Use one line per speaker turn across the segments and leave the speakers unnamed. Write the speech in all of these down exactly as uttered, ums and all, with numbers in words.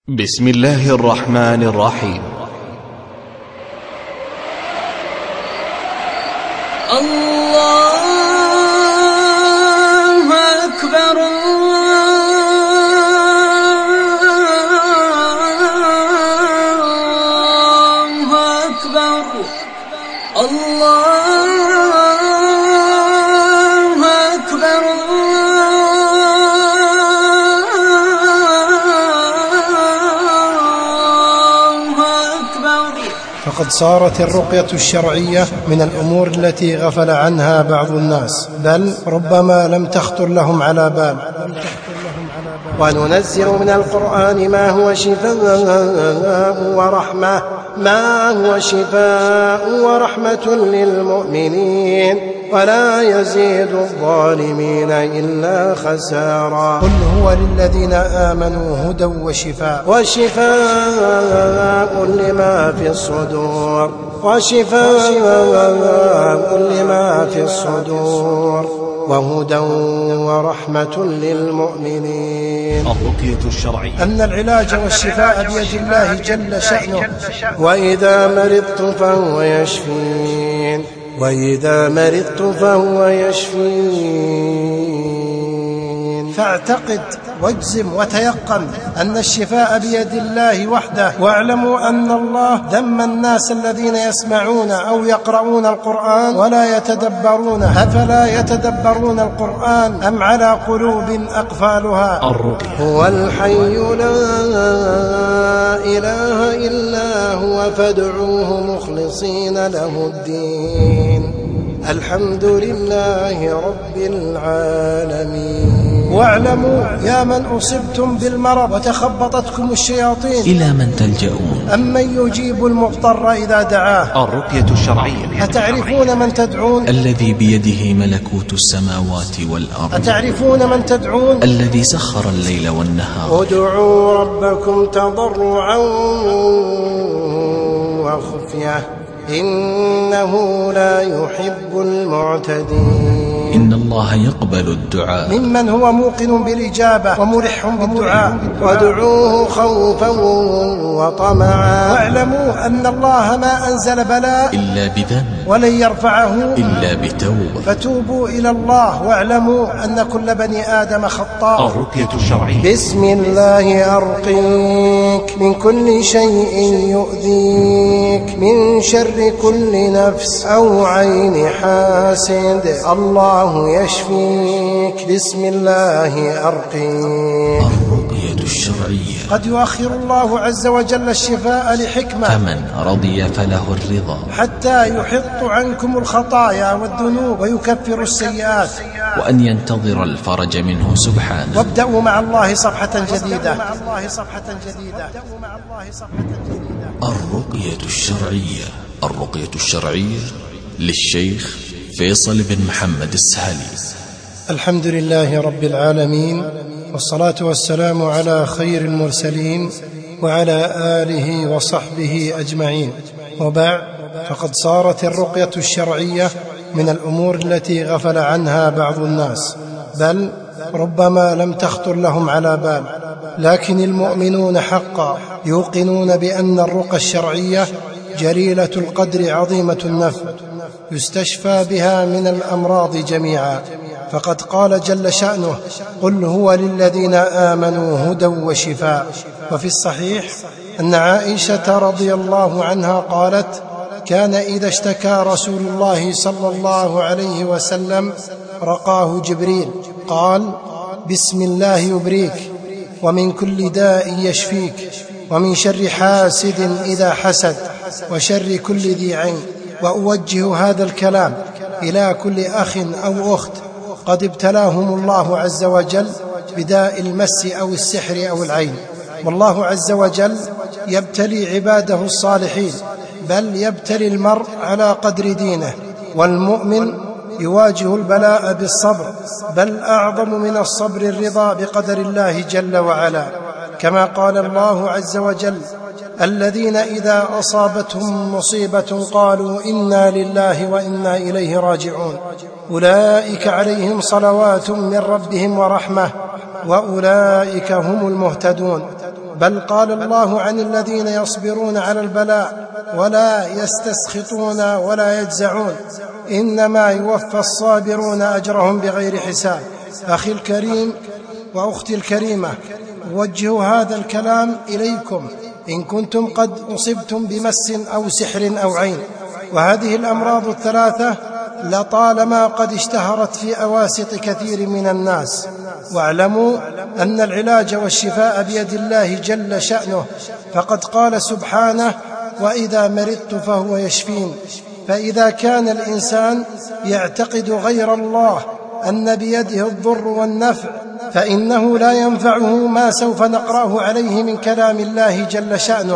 بسم الله الرحمن الرحيم.
الله أكبر الله أكبر الله أكبر
فقد صارت الرقية الشرعية من الأمور التي غفل عنها بعض الناس، بل ربما لم تخطر لهم على بال.
وننزل من القرآن ما هو شفاء ورحمة ما هو شفاء ورحمة للمؤمنين ولا يزيد الظالمين إلا خسارا.
قل هو للذين آمنوا هدى وشفاء
وشفاء لما في الصدور وشفاء لما في الصدور وهدى ورحمة للمؤمنين.
الرقية الشرعية
أن العلاج والشفاء بيد الله جل شأنه،
وإذا مرضت فهو يشفين وإذا مرضت فهو يشفين.
فاعتقد واجزم وتيقن أن الشفاء بيد الله وحده، واعلموا أن الله ذم الناس الذين يسمعون أو يقرؤون القرآن ولا يتدبرون. أفلا يتدبرون القرآن أم على قلوب أقفالها؟
الرقية.
هو الحي لا إله إلا هو فادعوه مخلصين له الدين الحمد لله رب العالمين.
واعلموا يا من أصبتم بالمرض وتخبطتكم الشياطين
إلى من تلجؤون؟
أمن يجيب المضطر إذا دعاه؟
الرقية الشرعية.
أتعرفون من تدعون؟
الذي بيده ملكوت السماوات والأرض.
أتعرفون من تدعون؟
الذي سخر الليل والنهار.
ادعوا ربكم تضرعا وخفية إنه لا يحب المعتدين.
إن الله يقبل الدعاء
ممن هو موقن بالإجابة ومرح بالدعاء.
وادعوه خوفا وطمعا.
واعلموا أن الله ما أنزل بلاء
إلا بذنب
ولن يرفعه
إلا بتوبة.
فتوبوا إلى الله واعلموا أن كل بني آدم خطاء.
الرقية الشرعية.
بسم الله أرقيك من كل شيء يؤذيك من شر كل نفس أو عين حاسد الله يشفيك بسم الله أرقيك.
الرقية الشرعية.
قد يؤخر الله عز وجل الشفاء لحكمة،
فمن رضي فله الرضا،
حتى يحط عنكم الخطايا والذنوب ويكفر السيئات،
وأن ينتظر الفرج منه سبحانه.
وابدأوا مع الله صفحة جديدة.
الرقية الشرعية. الرقية الشرعية للشيخ فيصل بن محمد السهلي.
الحمد لله رب العالمين، والصلاة والسلام على خير المرسلين وعلى آله وصحبه أجمعين، وبعد، فقد صارت الرقية الشرعية من الأمور التي غفل عنها بعض الناس، بل ربما لم تخطر لهم على بال. لكن المؤمنون حقا يوقنون بأن الرقى الشرعية جليلة القدر عظيمة النفع، يستشفى بها من الأمراض جميعا. فقد قال جل شأنه: قل هو للذين آمنوا هدى وشفاء. وفي الصحيح أن عائشة رضي الله عنها قالت: كان إذا اشتكى رسول الله صلى الله عليه وسلم رقاه جبريل، قال: بسم الله يبريك، ومن كل داء يشفيك، ومن شر حاسد إذا حسد، وشر كل ذي عين. وأوجه هذا الكلام إلى كل أخ أو أخت قد ابتلاهم الله عز وجل بداء المس أو السحر أو العين. والله عز وجل يبتلي عباده الصالحين، بل يبتلي المرء على قدر دينه. والمؤمن يواجه البلاء بالصبر، بل أعظم من الصبر الرضا بقدر الله جل وعلا، كما قال الله عز وجل: الذين إذا أصابتهم مصيبة قالوا إنا لله وإنا إليه راجعون أولئك عليهم صلوات من ربهم ورحمة وأولئك هم المهتدون. بل قال الله عن الذين يصبرون على البلاء ولا يستسخطون ولا يجزعون إنما يوفى الصابرون أجرهم بغير حساب. أخي الكريم وأختي الكريمة، أوجه هذا الكلام إليكم إن كنتم قد أصبتم بمس أو سحر أو عين، وهذه الأمراض الثلاثة لطالما قد اشتهرت في أواسط كثير من الناس. واعلموا أن العلاج والشفاء بيد الله جل شأنه، فقد قال سبحانه: وإذا مرضت فهو يشفين. فإذا كان الإنسان يعتقد غير الله أن بيده الضر والنفع، فإنه لا ينفعه ما سوف نقرأه عليه من كلام الله جل شأنه.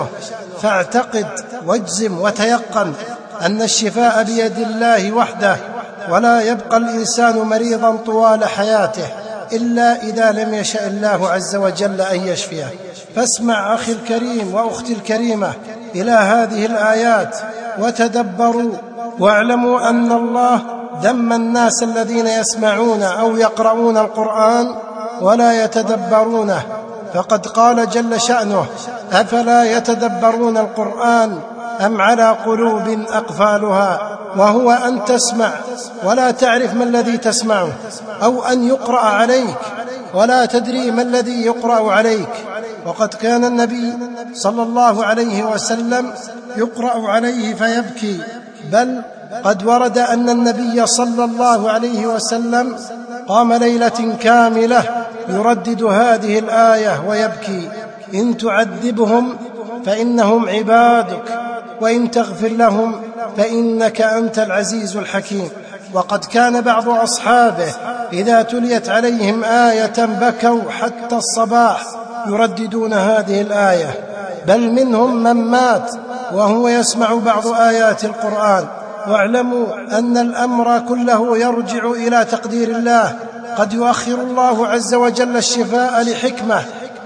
فاعتقد واجزم وتيقن أن الشفاء بيد الله وحده، ولا يبقى الإنسان مريضا طوال حياته إلا إذا لم يشأ الله عز وجل أن يشفيه. فاسمع أخي الكريم وأختي الكريمة إلى هذه الآيات وتدبروا، واعلموا أن الله ذم الناس الذين يسمعون أو يقرؤون القرآن ولا يتدبرونه، فقد قال جل شأنه: أفلا يتدبرون القرآن أم على قلوب أقفالها. وهو أن تسمع ولا تعرف ما الذي تسمعه، أو أن يقرأ عليك ولا تدري ما الذي يقرأ عليك. وقد كان النبي صلى الله عليه وسلم يقرأ عليه فيبكي، بل قد ورد أن النبي صلى الله عليه وسلم قام ليلة كاملة يردد هذه الآية ويبكي: إن تعذبهم فإنهم عبادك وإن تغفر لهم فإنك أنت العزيز الحكيم. وقد كان بعض أصحابه إذا تليت عليهم آية بكوا حتى الصباح يرددون هذه الآية، بل منهم من مات وهو يسمع بعض آيات القرآن. واعلموا أن الأمر كله يرجع إلى تقدير الله، قد يؤخر الله عز وجل الشفاء لحكمة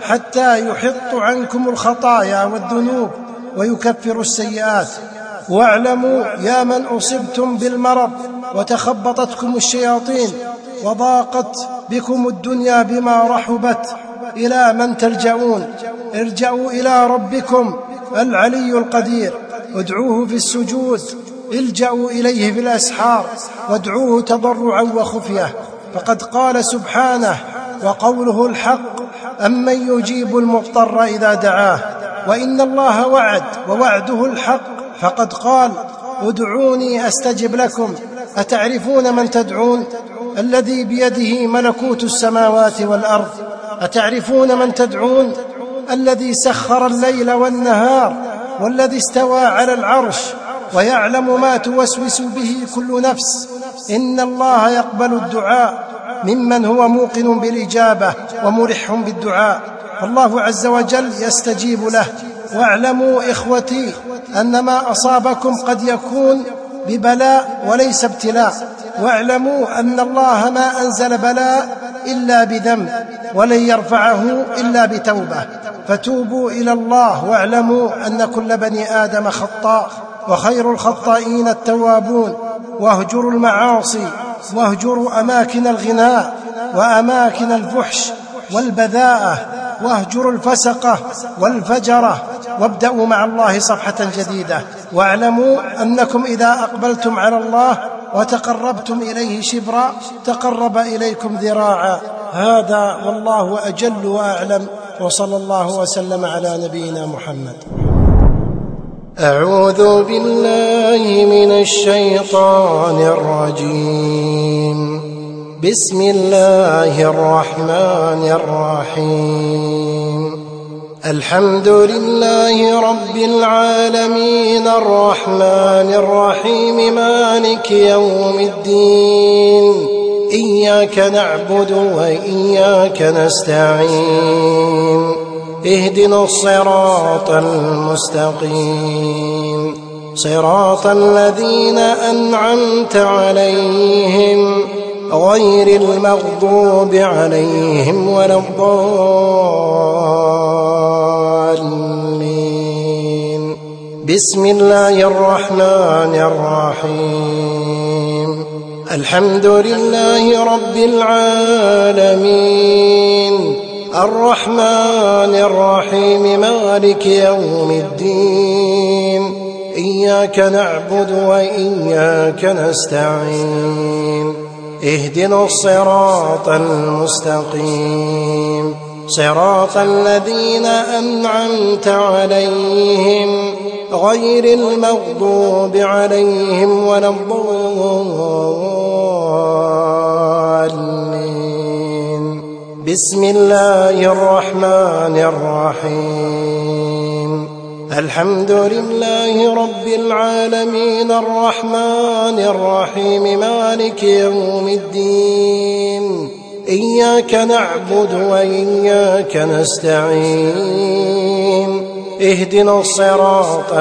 حتى يحط عنكم الخطايا والذنوب ويكفر السيئات. واعلموا يا من أصبتم بالمرض وتخبطتكم الشياطين وضاقت بكم الدنيا بما رحبت، إلى من تلجؤون؟ ارجعوا إلى ربكم العلي القدير، ادعوه في السجود، الجأوا إليه في الأسحار، وادعوه تضرعا وخفية. فقد قال سبحانه: وقوله الحق أمن يجيب المضطر إذا دعاه. وإن الله وعد ووعده الحق، فقد قال: ادعوني أستجب لكم. أتعرفون من تدعون؟ الذي بيده ملكوت السماوات والأرض. أتعرفون من تدعون؟ الذي سخر الليل والنهار، والذي استوى على العرش ويعلم ما توسوس به كل نفس. إن الله يقبل الدعاء ممن هو موقن بالإجابة وملح بالدعاء، فالله عز وجل يستجيب له. واعلموا إخوتي أن ما أصابكم قد يكون ببلاء وليس ابتلاء. واعلموا أن الله ما أنزل بلاء إلا بذنب، ولن يرفعه إلا بتوبة. فتوبوا إلى الله، واعلموا أن كل بني آدم خطاء، وخير الخطائين التوابون. واهجروا المعاصي، واهجروا أماكن الغناء وأماكن الفحش والبذاءة، واهجروا الفسقة والفجرة، وابدأوا مع الله صفحة جديدة. واعلموا أنكم إذا أقبلتم على الله وتقربتم إليه شبرا تقرب إليكم ذراعا. هذا والله أجل وأعلم، وصلى الله وسلم على نبينا محمد.
أعوذ بالله من الشيطان الرجيم. بسم الله الرحمن الرحيم. الحمد لله رب العالمين الرحمن الرحيم مالك يوم الدين. إياك نعبد وإياك نستعين. اهدنا الصراط المستقيم، صراط الذين أنعمت عليهم غير المغضوب عليهم ولا الضالين. بسم الله الرحمن الرحيم. الحمد لله رب العالمين الرحمن الرحيم مالك يوم الدين إياك نعبد وإياك نستعين اهدنا الصراط المستقيم صراط الذين أنعمت عليهم غير المغضوب عليهم ولا الضالين. بسم الله الرحمن الرحيم الحمد لله رب العالمين الرحمن الرحيم مالك يوم الدين إياك نعبد وإياك نستعين اهدنا الصراط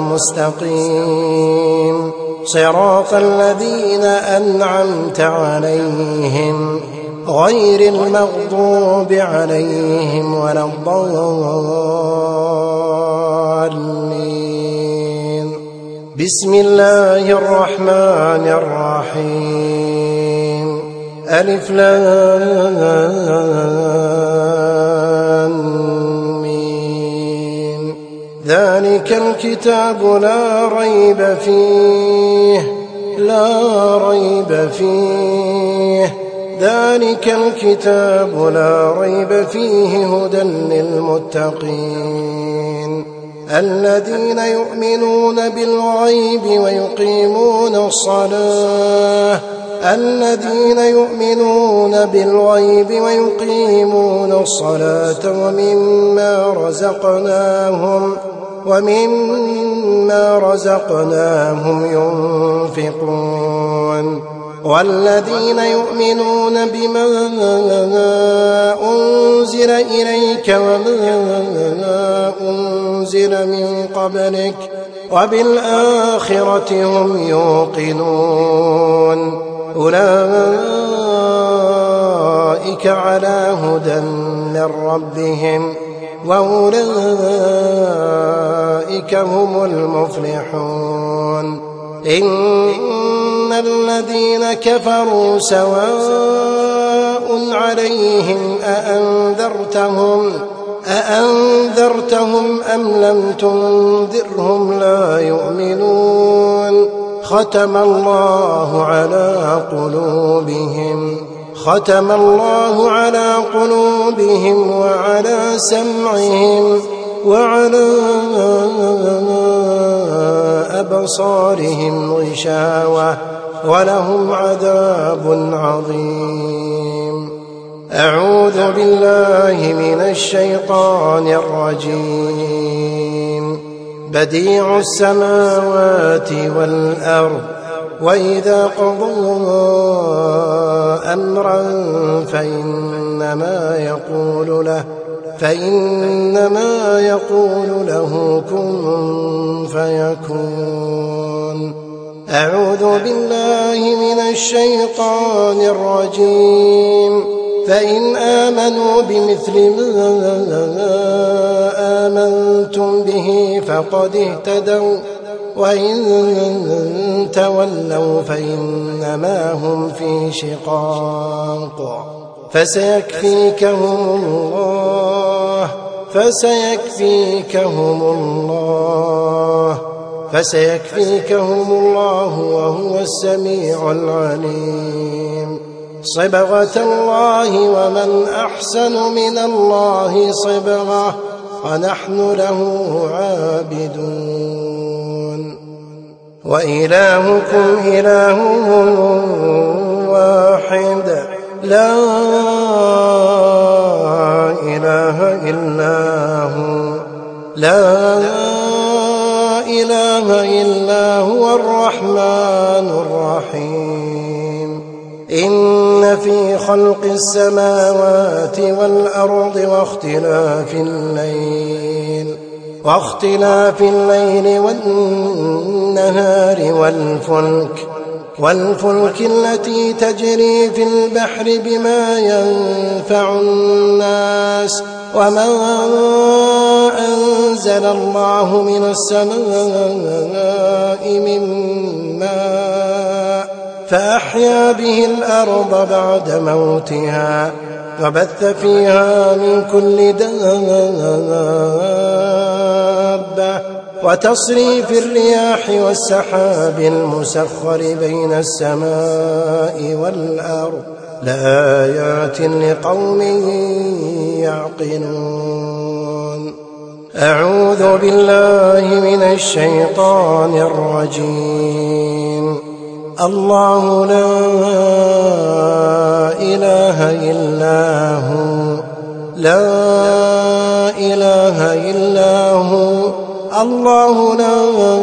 المستقيم صراط الذين أنعمت عليهم غير المغضوب عليهم ولا الضالين. بسم الله الرحمن الرحيم ألف لام ميم ذلك الكتاب لا ريب فيه لا ريب فيه ذلك الكتاب لا ريب فيه هدى للمتقين الذين يؤمنون بالغيب ويقيمون الصلاة الذين يؤمنون بالغيب ويقيمون الصلاة ومما رزقناهم ومما رزقناهم ينفقون والذين يؤمنون بما أنزل إليك وما أنزل من قبلك وبالآخرة هم يوقنون أولئك على هدى من ربهم وأولئك هم المفلحون. إن الذين كفروا سواء عليهم أأنذرتهم أأنذرتهم أم لم تنذرهم لا يؤمنون ختم الله على قلوبهم ختم الله على قلوبهم وعلى سمعهم وعلى أبصارهم غشاوة ولهم عذاب عظيم. أعوذ بالله من الشيطان الرجيم. بديع السماوات والأرض وإذا قضى أمرا فإنما يقول له فإنما يقول له كن فيكون. أعوذ بالله من الشيطان الرجيم. فإن آمنوا بمثل ما آمنتم به فقد اهتدوا وإن تولوا فإنما هم في شقاق فسيكفيكهم الله فسيكفيكهم الله فسيكفيكهم الله وهو السميع العليم. صبغة الله ومن أحسن من الله صبغة ونحن له عابدون. وإلهكم إله واحد لا إله إلا هو لا إله إلا هو الرحمن الرحيم. إن في خلق السماوات والأرض واختلاف الليل واختلاف الليل والنهار والفلك والفلك التي تجري في البحر بما ينفع الناس وما أنزل الله من السماء من ماء فأحيا به الأرض بعد موتها وبث فيها من كل دابة وتصريف الرياح والسحاب المسخر بين السماء والأرض لآيات لقوم يعقلون. أعوذ بالله من الشيطان الرجيم. الله لا إله إلا هو لا إله إلا هو الله لا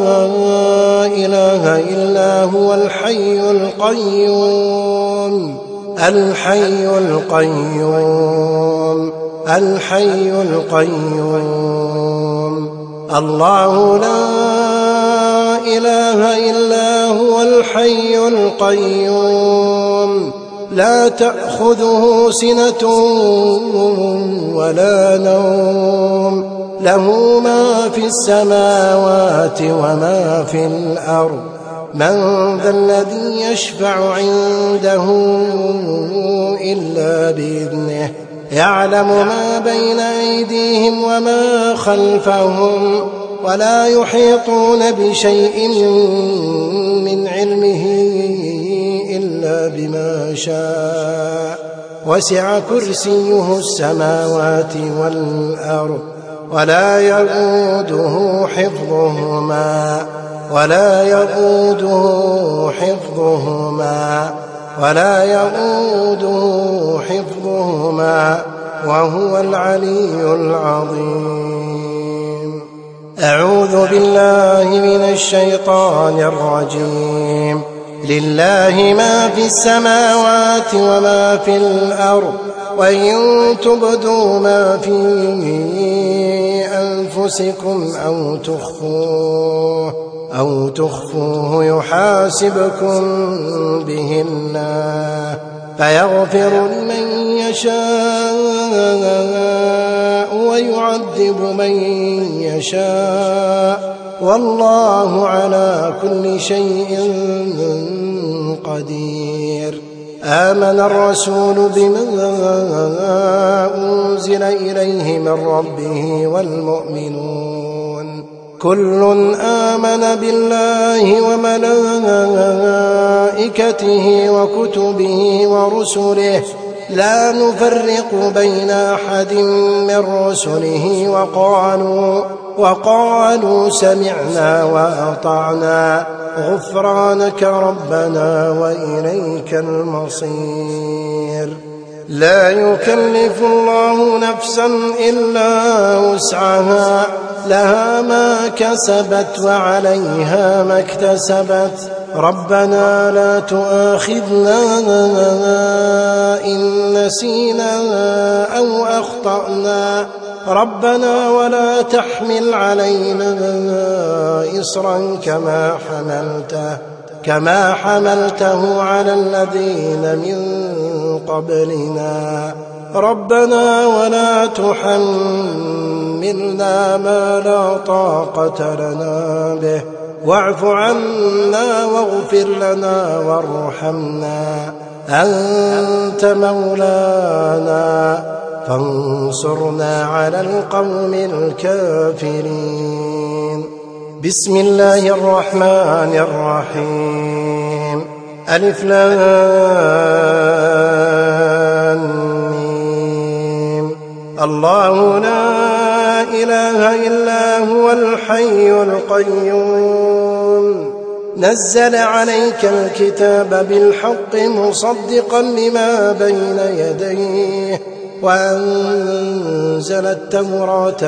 إله إلا هو الحي القيوم الحي القيوم الحي القيوم الله لا إله إلا هو الحي القيوم لا تأخذه سنة ولا نوم له ما في السماوات وما في الأرض من ذا الذي يشفع عنده إلا بإذنه يعلم ما بين أيديهم وما خلفهم ولا يحيطون بشيء من علمه إلا بما شاء وسع كرسيه السماوات والأرض ولا يؤوده حفظهما ولا يؤوده حفظهما ولا يؤوده حفظهما وهو العلي العظيم. أعوذ بالله من الشيطان الرجيم. لله ما في السماوات وما في الأرض وإن تبدوا ما في أنفسكم أو تخفوه أو تخفوه يحاسبكم به الله فيغفر لمن يشاء ويعذب من يشاء والله على كل شيء قدير. آمن الرسول بما أنزل إليه من ربه والمؤمنون كل آمن بالله وملائكته وكتبه ورسله لا نفرق بين أحد من رسله وقالوا وقالوا سمعنا وأطعنا غفرانك ربنا وإليك المصير. لا يكلف الله نفسا إلا وسعها لها ما كسبت وعليها ما اكتسبت ربنا لا تؤاخذنا إن نسينا أو أخطأنا ربنا ولا تحمل علينا إصرا كما حملته كما حملته على الذين من قبلنا ربنا ولا تحملنا ما لا طاقة لنا به واعف عنا واغفر لنا وارحمنا أنت مولانا فانصرنا على القوم الكافرين. بسم الله الرحمن الرحيم. ألف لام ميم. الله لا إله إلا هو الحي القيوم نزل عليك الكتاب بالحق مصدقا لما بين يديه وأنزل التوراة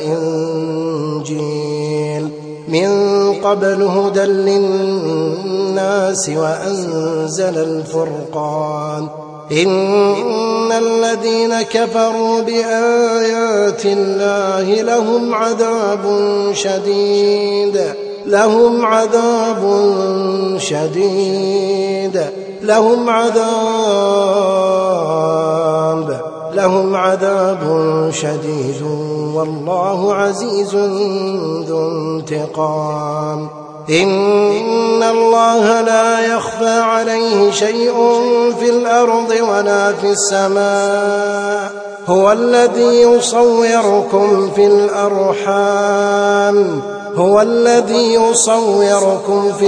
والإنجيل من قبل هدى للناس وأنزل الفرقان إن الذين كفروا بآيات الله لهم عذاب شديد لهم عذاب شديد لهم عذاب لهم عذاب شديد والله عزيز ذو انتقام. إن الله لا يخفى عليه شيء في الأرض ولا في السماء هو الذي يصوركم في الأرحام هو الذي يصوركم في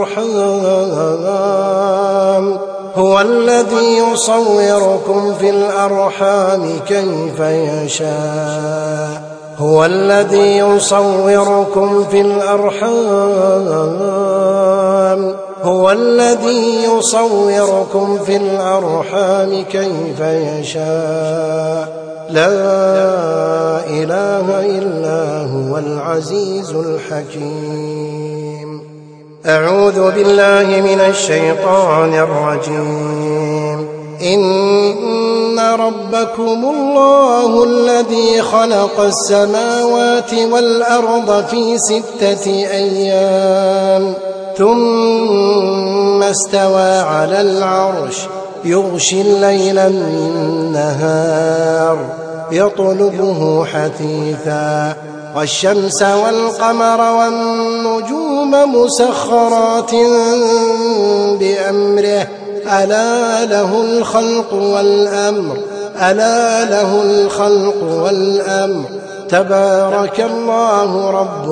الأرحام هو الذي يصوركم في الأرحام كيف يشاء هو الذي يصوركم في الأرحام هو الذي يصوركم في الأرحام كيف يشاء لا إله إلا هو العزيز الحكيم. أعوذ بالله من الشيطان الرجيم. إن ربكم الله الذي خلق السماوات والأرض في ستة أيام ثم استوى على العرش يغشي الليل النهار يطلبه حثيثا والشمس والقمر والنجوم مسخرات بأمره ألا له الخلق والأمر ألا له الخلق والأمر تبارك الله رب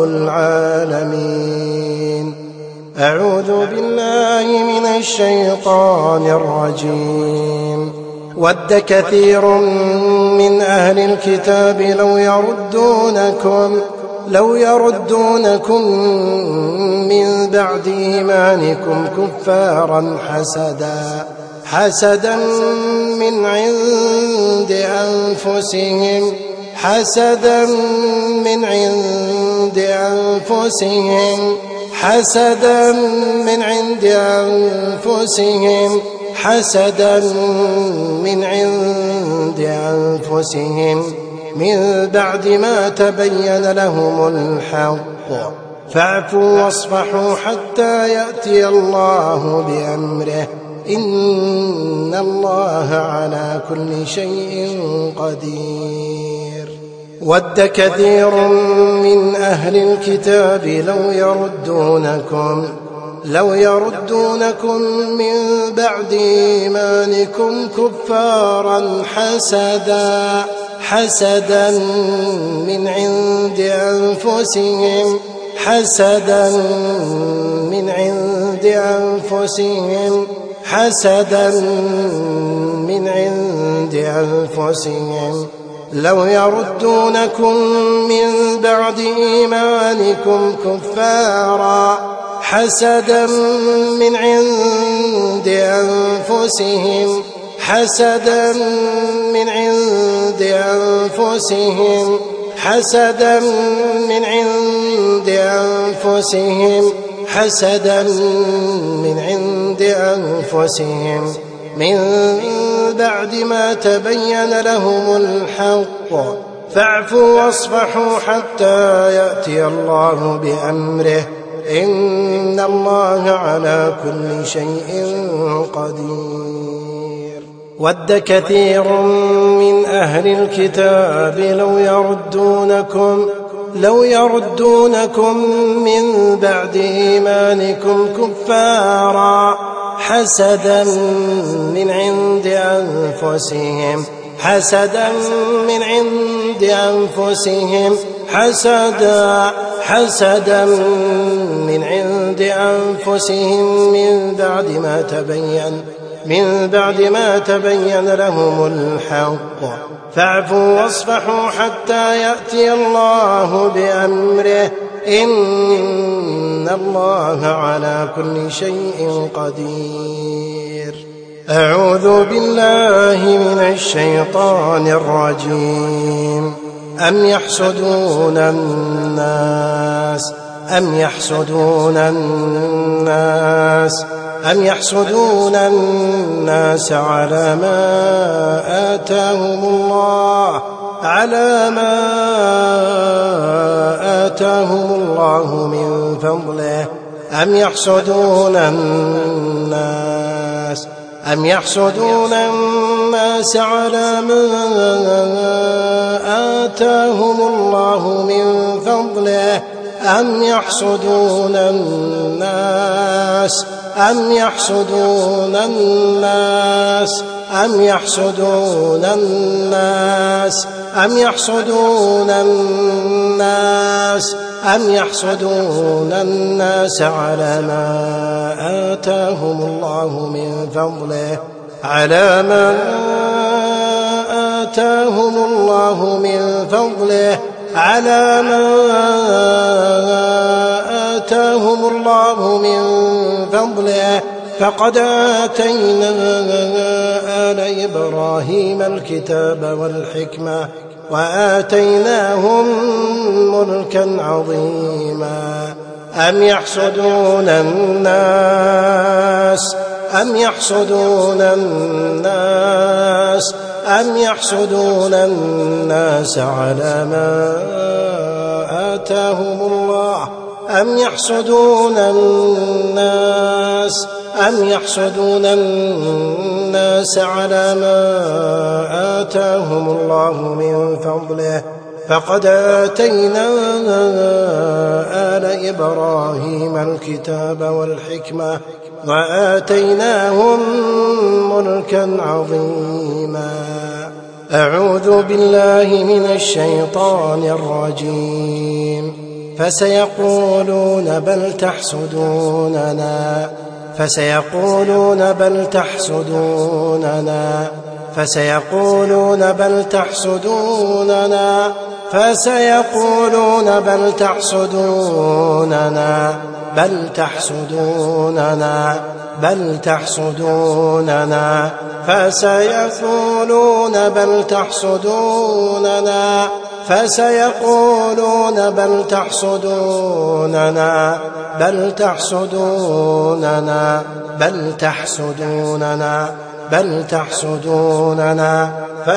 العالمين. أعوذ بالله من الشيطان الرجيم. ود كثير من أهل الكتاب لو يردونكم لو يردونكم من بعد إيمانكم كفارا حسدا حسدا من عند أنفسهم حسدا من عند أنفسهم حسدا من عند أنفسهم حسدا من عند أنفسهم من بعد ما تبين لهم الحق فاعفوا واصفحوا حتى يأتي الله بأمره إن الله على كل شيء قدير. ود كثير من أهل الكتاب لو يردونكم لو يردونكم من بعد إيمانكم كفارا حسدا حسدا من عند أنفسهم حسدا من عند أنفسهم حسدا من عند أنفسهم لو يردونكم من بعد إيمانكم كفارا حسدا من عند أنفسهم حسدا من عند أنفسهم حسدا من عند أنفسهم حسدا من عند أنفسهم من بعد ما تبين لهم الحق فاعفوا واصفحوا حتى يأتي الله بأمره إن الله على كل شيء قدير. ود كثير من أهل الكتاب لو يردونكم لو يردونكم من بعد إيمانكم كفارا حسدا من عند أنفسهم حسدا من عند أنفسهم حسدا حسدا من عند أنفسهم من بعد ما تبين من بعد ما تبين لهم الحق فاعفوا واصفحوا حتى يأتي الله بأمره إن الله على كل شيء قدير. أعوذ بالله من الشيطان الرجيم. أم يحسدون الناس أم يحسدون الناس أم يحسدون الناس على ما آتاهم الله على ما آتاهم الله من فضله أم يحسدون الناس أم يحسدون الناس على ما آتاهم الله من فضله أم يحسدون الناس أم يحسدون الناس أم يحسدون الناس أم يحسدون الناس أم يحسدون الناس على ما آتاهم الله من فضله على ما آتاهم الله من فضله على ما آتاهم الله من فضله فقد آتينا آل إبراهيم الكتاب والحكمة وآتيناهم ملكا عظيما أم يحسدون الناس أم يحسدون الناس أم يحسدون الناس على ما آتاهم الله أم يحسدون الناس أم يحسدون الناس على ما آتاهم الله من فضله فقد آتينا آل إبراهيم الكتاب والحكمة وآتيناهم ملكا عظيما أعوذ بالله من الشيطان الرجيم فسيقولون بل تحسدوننا فسيقولون بل تحسدوننا فسيقولون بل تحسدوننا فسيقولون بل تحسدوننا بل تحسدوننا بل تحسدوننا فسيقولون بل تحسدوننا فسيقولون بل تحسدوننا بل تحسدوننا بل تحسدوننا بل تحسدوننا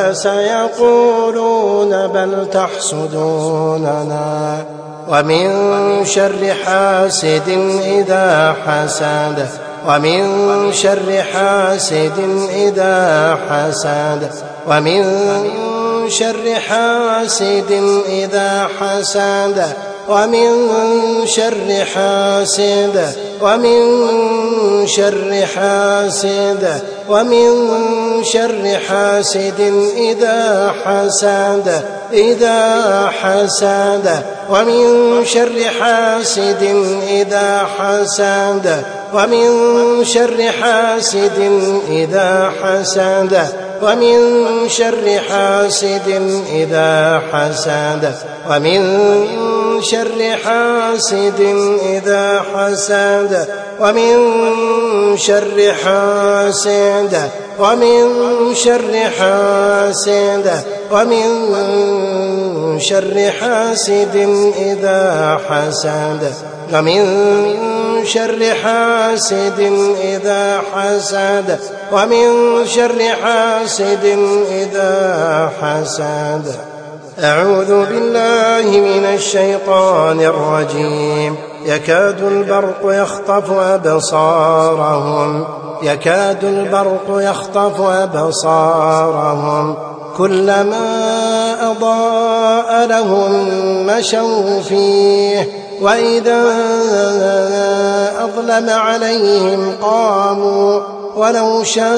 فسيقولون بل تحسدوننا ومن شر حاسد إذا حسد ومن شر حاسد إذا حسد ومن شر حاسد إذا حسد ومن شر حاسد ومن شر حاسد ومن شر حاسد إذا حسد إذا حسد ومن شر حاسد إذا حسد ومن شر حاسد إذا حسد ومن شر حاسد إذا حسد ومن شر حاسد إذا حسد ومن شر حاسد ومن شر حاسد ومن شر حاسد إذا حسد ومن شر حاسد إذا حسد ومن شر حاسد إذا حسد أعوذ بالله من الشيطان الرجيم يكاد البرق يخطف أبصارهم يكاد البرق يخطف أبصارهم كلما أضاء لهم مشوا فيه وإذا أظلم عليهم قاموا ولو شاء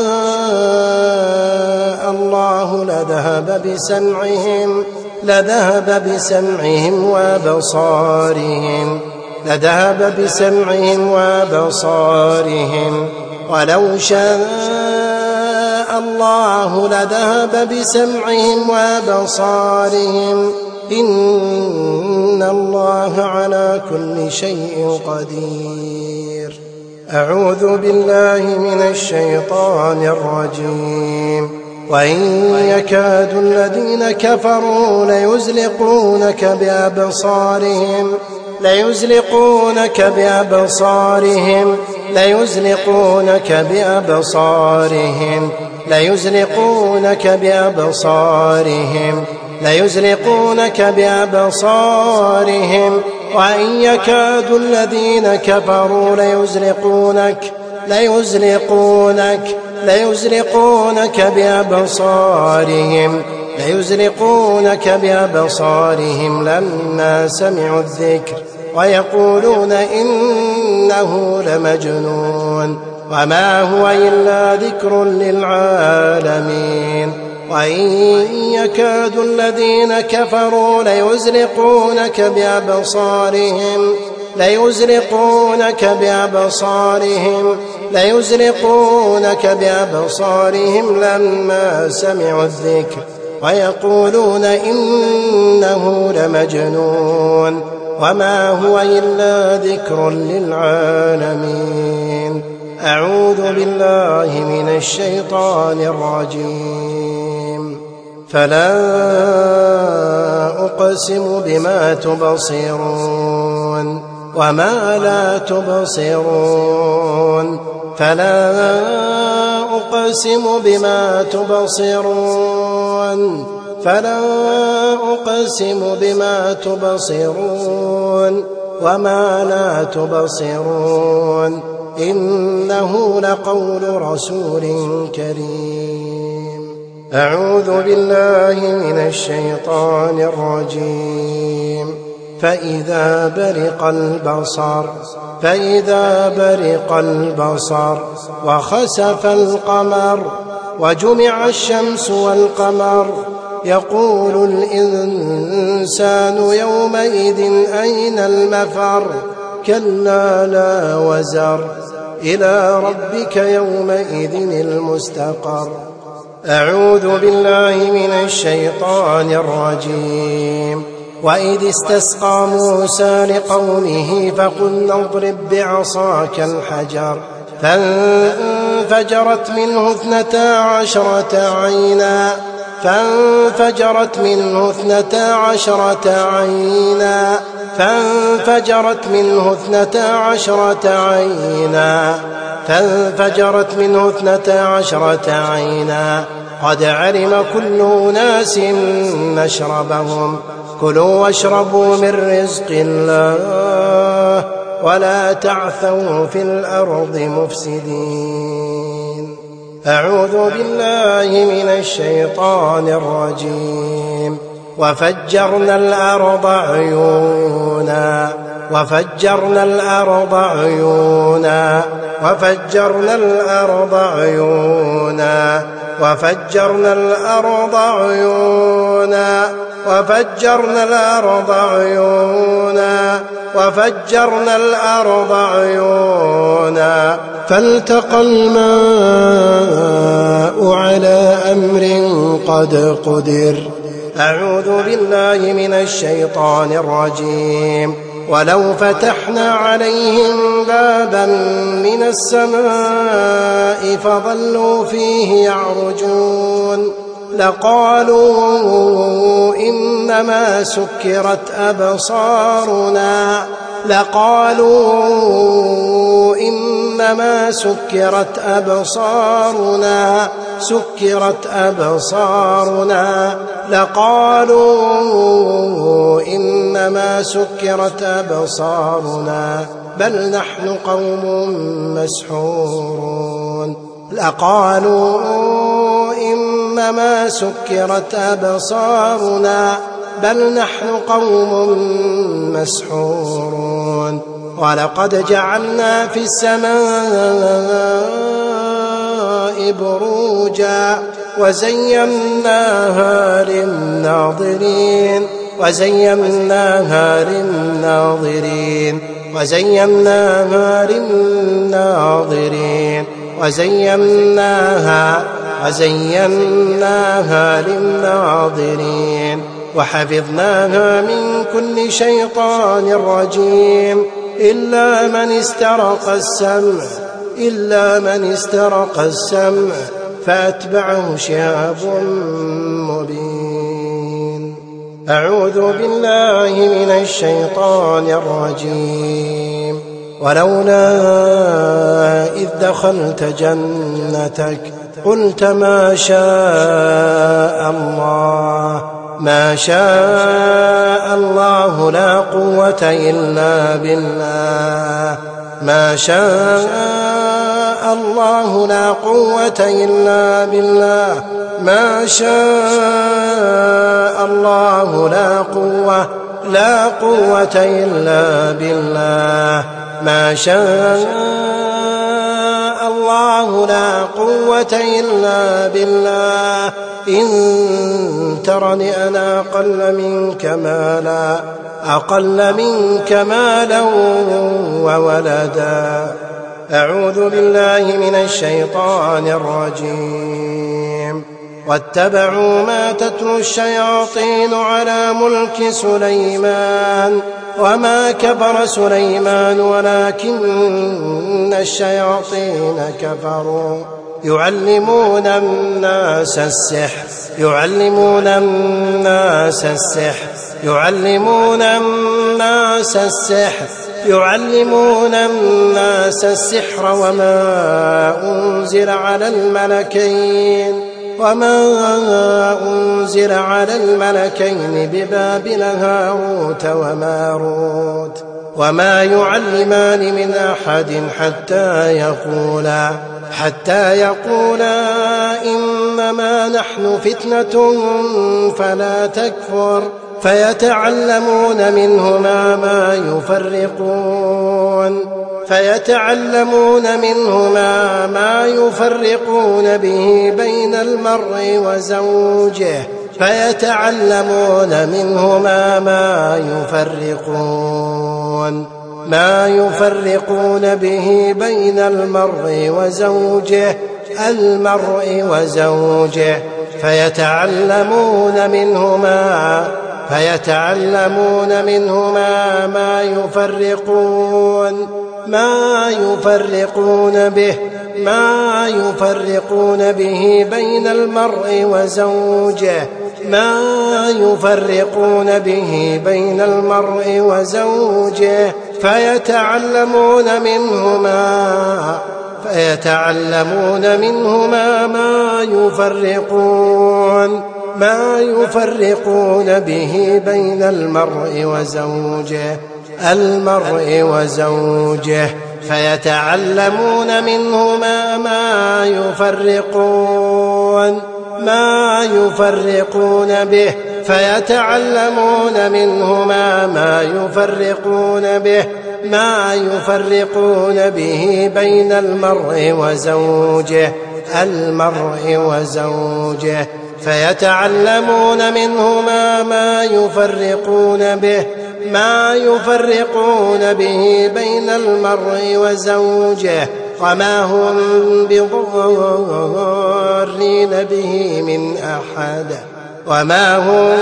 الله لذهب بسمعهم لذهب بسمعهم وأبصارهم لذهب بسمعهم وأبصارهم ولو شاء الله لذهب بسمعهم وأبصارهم إن الله على كل شيء قدير أعوذ بالله من الشيطان الرجيم وإن يكاد الذين كفروا ليزلقونك بأبصارهم ليزلقونك بأبصارهم ليزلقونك بأبصارهم ليزلقونك بأبصارهم ليزلقونك بأبصارهم وإن يكاد الذين كفروا ليزلقونك ليزلقونك ليزلقونك بأبصارهم ليزلقونك بأبصارهم لما سمعوا الذكر ويقولون إنه لمجنون وما هو إلا ذكر للعالمين وإن يكاد الذين كفروا ليزلقونك بأبصارهم ليزلقونك بأبصارهم ليزلقونك بأبصارهم لما سمعوا الذكر ويقولون إنه لمجنون وما هو إلا ذكر للعالمين. أعوذ بالله من الشيطان الرجيم. فلا أقسم بما تبصرون وما لا تبصرون فلا أقسم بما تبصرون فلا أقسم بما تبصرون وما لا تبصرون إنه لقول رسول كريم. أعوذ بالله من الشيطان الرجيم. فإذا برق البصر فإذا برق البصر وخسف القمر وجمع الشمس والقمر يقول الإنسان يومئذ أين المفر كلا لا وزر إلى ربك يومئذ المستقر. أعوذ بالله من الشيطان الرجيم. وإذ استسقى موسى لقومه فقلنا اضرب بعصاك الحجر فانفجرت منه اثنتا عشرة عينا فانفجرت منه اثنتا عشرة عينا فانفجرت منه اثنتا عشرة عينا فانفجرت منه اثنتا عشرة عينا قد علم كل أناس مشربهم كلوا واشربوا من رزق الله ولا تعثوا في الأرض مفسدين. أعوذ بالله من الشيطان الرجيم. وفجرنا الأرض عيونا وفجرنا الأرض عيونا وفجرنا الأرض عيونا وفجرنا الأرض عيونا وفجرنا الأرض عيونا وفجرنا الأرض عيونا فالتقى الماء على أمر قد قدر. أعوذ بالله من الشيطان الرجيم. ولو فتحنا عليهم بابا من السماء فظلوا فيه يعرجون لقالوا إنما سكرت أبصارنا لقالوا إنما سكرت أبصارنا سكرت أبصارنا لقالوا إنما سكرت أبصارنا بل نحن قوم مسحورون لقالوا إنما سكرت أبصارنا بل نحن قوم مسحورون ولقد جعلنا في السماء بروجا وزيناها للناظرين وزيناها للناظرين وزيناها للناظرين وزيناها وزيناها للناظرين وحفظناها من كل شيطان رجيم إلا من استرق السمع إلا من استرق السمع فأتبعه شهاب مبين. أعوذ بالله من الشيطان الرجيم. ولولا إذ دخلت جنتك قلت ما شاء الله ما شاء الله لا قوة إلا بالله ما شاء الله لا قوة إلا بالله ما شاء الله لا قوة لا قوة إلا بالله ما شاء الله لا قوة إلا بالله إن ترني أنا أقل منك مالا أقل منك مالا وولدا أعوذ بالله من الشيطان الرجيم واتبعوا ما تتلو الشياطين على ملك سليمان وما كفر سليمان ولكن الشياطين كفروا يعلمون الناس السحر يعلمون الناس السحر يعلمون الناس السحر يعلمون الناس السحر وما أنزل على الملكين وما أنزل على الملكين ببابل هاروت وماروت وما يعلمان من أحد حتى يقولا حتى يقولا إنما نحن فتنة فلا تكفر فيتعلمون منهما ما يفرقون فيتعلمون منهما ما يفرقون به بين المرء وزوجه فيتعلمون منهما ما يفرقون ما يفرقون به بين المرء وزوجه المرء وزوجه فيتعلمون منهما فيتعلمون منهما ما يفرقون ما يفرقون به ما يفرقون به بين المرء وزوجه ما يفرقون به بين المرء وزوجه فيتعلمون منهما فيتعلمون منهما ما يفرقون ما يفرقون به بين المرء وزوجه المرء وزوجه فيتعلمون منهما ما يفرقون ما يفرقون به فيتعلمون منهما ما يفرقون به ما يفرقون به بين المرء وزوجه المرء وزوجه فيتعلمون منهما ما يفرقون به ما يفرقون به بين المرء وزوجه وما هم بضارين به من أحد وما هم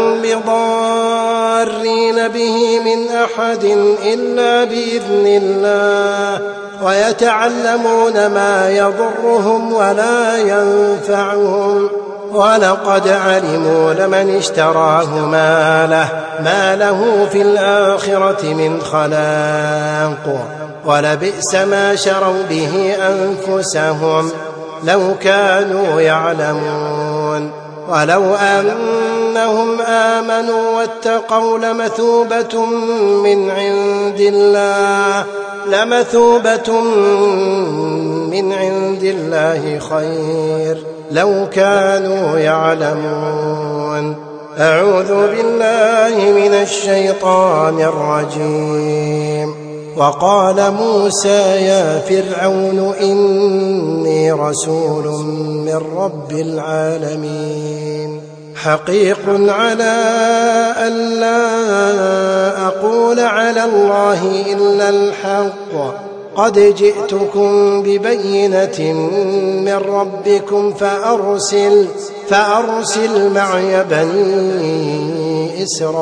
بضارين به من أحد إلا بإذن الله ويتعلمون ما يضرهم ولا ينفعهم ولقد علموا لمن اشتراه ما له ما له في الآخرة من خلاق ولبئس ما شروا به أنفسهم لو كانوا يعلمون ولو أنهم آمنوا واتقوا لمثوبة من عند الله لمثوبة من عند الله خير لو كانوا يعلمون أعوذ بالله من الشيطان الرجيم وقال موسى يا فرعون إني رسول من رب العالمين حقيق على ألا أقول على الله إلا الحق قد جئتكم ببينة من ربكم فأرسل فأرسل معي بني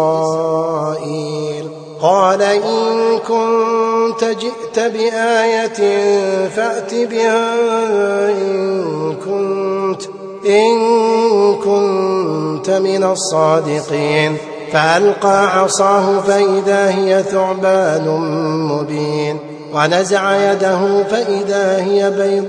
إسرائيل قال إن كنت جئت بآية فأت بها إن كنت إن كنت من الصادقين فألقى عصاه فإذا هي ثعبان مبين ونزع يده فإذا هي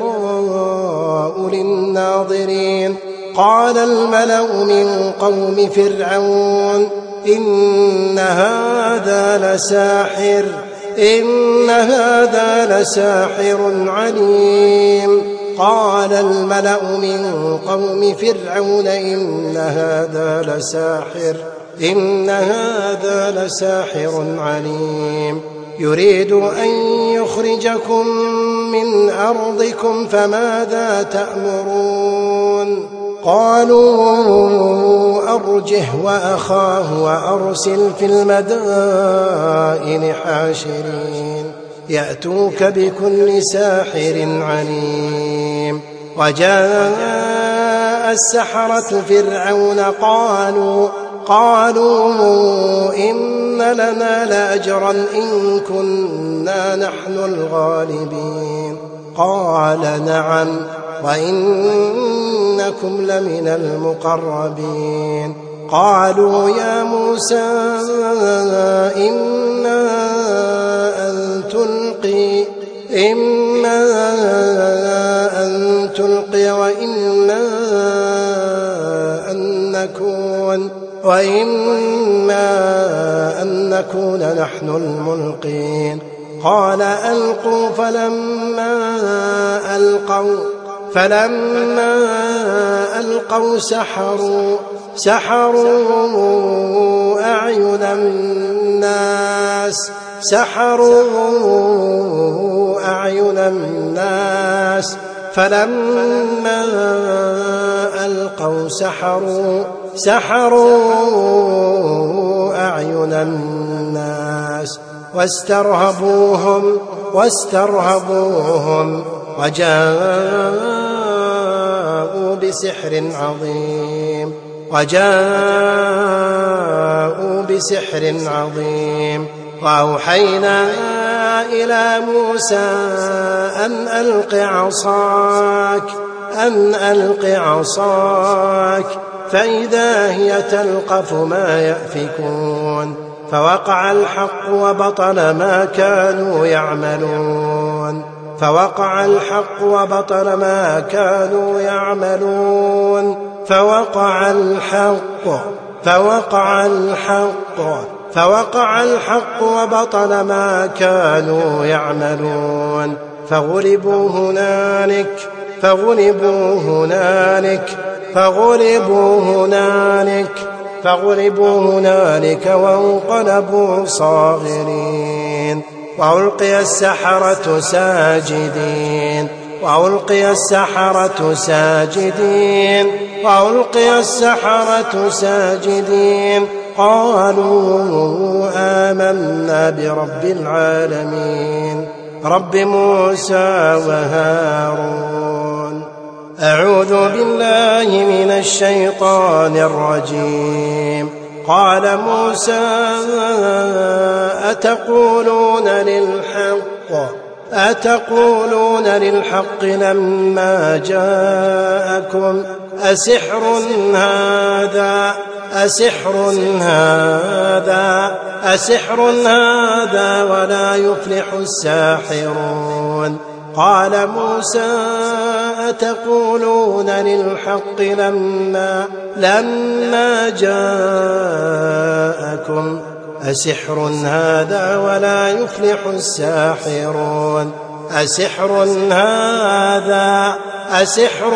بيضاء للناظرين قال الملأ من قوم فرعون إن هذا لساحر إن هذا لساحر عليم قال الملأ من قوم فرعون إن هذا لساحر إن هذا لساحر عليم يريد أن يخرجكم من أرضكم فماذا تأمرون قالوا أرجه وأخاه وأرسل في المدائن حاشرين يأتوك بكل ساحر عليم وجاء السحرة فرعون قالوا قالوا إن لنا لأجرا إن كنا نحن الغالبين قال نعم وإنكم لمن المقربين قالوا يا موسى إما أن تلقي إما أن تلقي وإما أن نكون وإما أن نكون نحن الملقين قال ألقوا فلما ألقوا فلما ألقوا سحروا سحروا أعين الناس سحروا أعين الناس فلما ألقوا سحروا سحروا أعين الناس واسترهبوهم واسترهبوهم وجاءوا بسحر عظيم وجاءوا بسحر عظيم وأوحينا إلى موسى أن ألق عصاك أن ألق عصاك فإذا هي تلقف ما يأفكون فوقع الحق وبطل ما كانوا يعملون فوقع الحق وبطل ما كانوا يعملون فوقع الحق فوقع الحق فوقع الحق وبطل ما كانوا يعملون فغلبوا هنالك فغلبوا هنالك فغلبوا هنالك فغلبوا هنالك وانقلبوا صاغرين وألقي السحرة ساجدين وألقي السحرة ساجدين وألقي السحرة ساجدين قالوا آمنا برب العالمين رب موسى وهارون أعوذ بالله من الشيطان الرجيم قال موسى أتقولون للحق أتقولون للحق لما جاءكم أسحر هذا أسحر هذا أسحر هذا ولا يفلح الساحرون قال موسى أتقولون للحق لما لما جاءكم أسحر هذا ولا يفلح الساحرون أسحر هذا أسحر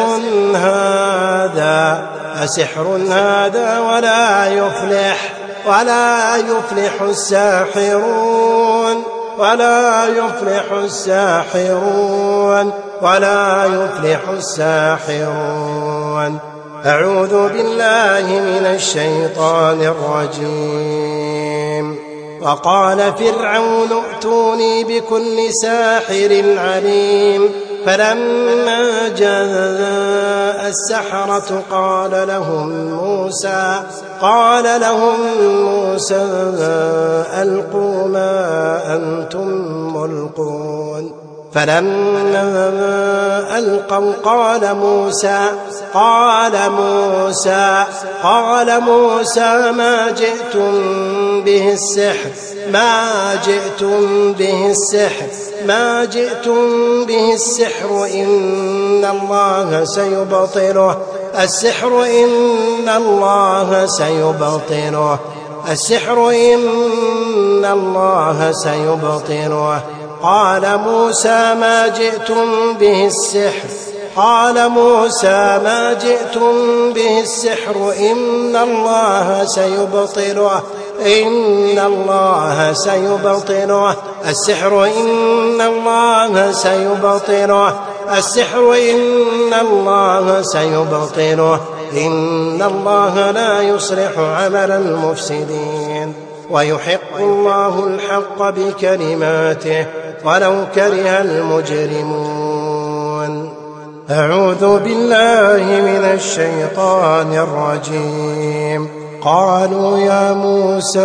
هذا أسحر هذا ولا يفلح ولا يفلح الساحرون ولا يفلح الساحرون ولا يفلح الساحرون أعوذ بالله من الشيطان الرجيم وقال فرعون ائتوني بكل ساحر عليم فلما جاء السحرة قال لهم موسى قال لهم موسى ألقوا ما أنتم ملقون فلما ألقوا قال موسى قال موسى قال موسى ما جئتم به السحر ما جئتم به السحر ما جئتم به السحر إن الله سيبطله السحر إن الله سيبطله السحر إن الله سيبطله قال موسى ما جئتم به السحر قال موسى ما جئتم به السحر إن الله سيبطله إن الله سيبطله السحر إن الله سيبطله السحر إن الله سيبطله إن الله لا يصلح عمل المفسدين ويحق الله الحق بكلماته ولو كره المجرمون. أعوذ بالله من الشيطان الرجيم. قالوا يا موسى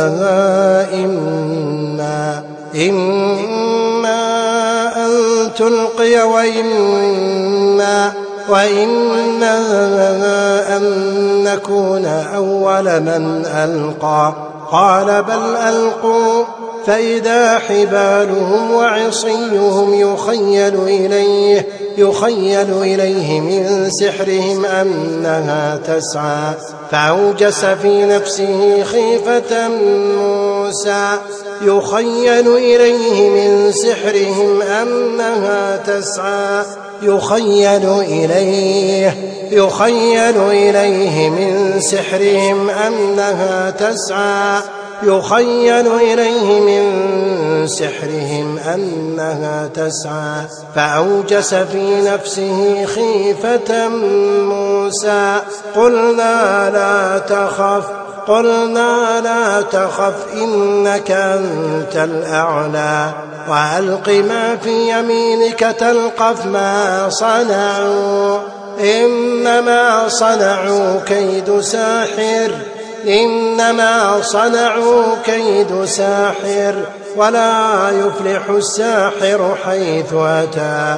إما إما أن تلقي وإما وإما أن نكون أول من ألقى قال بل ألقوا فإذا حبالهم وعصيهم يخيل إليه يخيل إليه من سحرهم أنها تسعى فأوجس في نفسه خيفة موسى يخيل إليه من سحرهم أنها تسعى يخيل إليه يخيل إليه من سحرهم أنها تسعى يخيل إليه من سحرهم أنها تسعى فأوجس في نفسه خيفة موسى قلنا لا تخف قلنا لا تخف إنك أنت الأعلى وألق ما في يمينك تلقف ما صنعوا إنما صنعوا كيد ساحر إنما صنعوا كيد ساحر ولا يفلح الساحر حيث أتى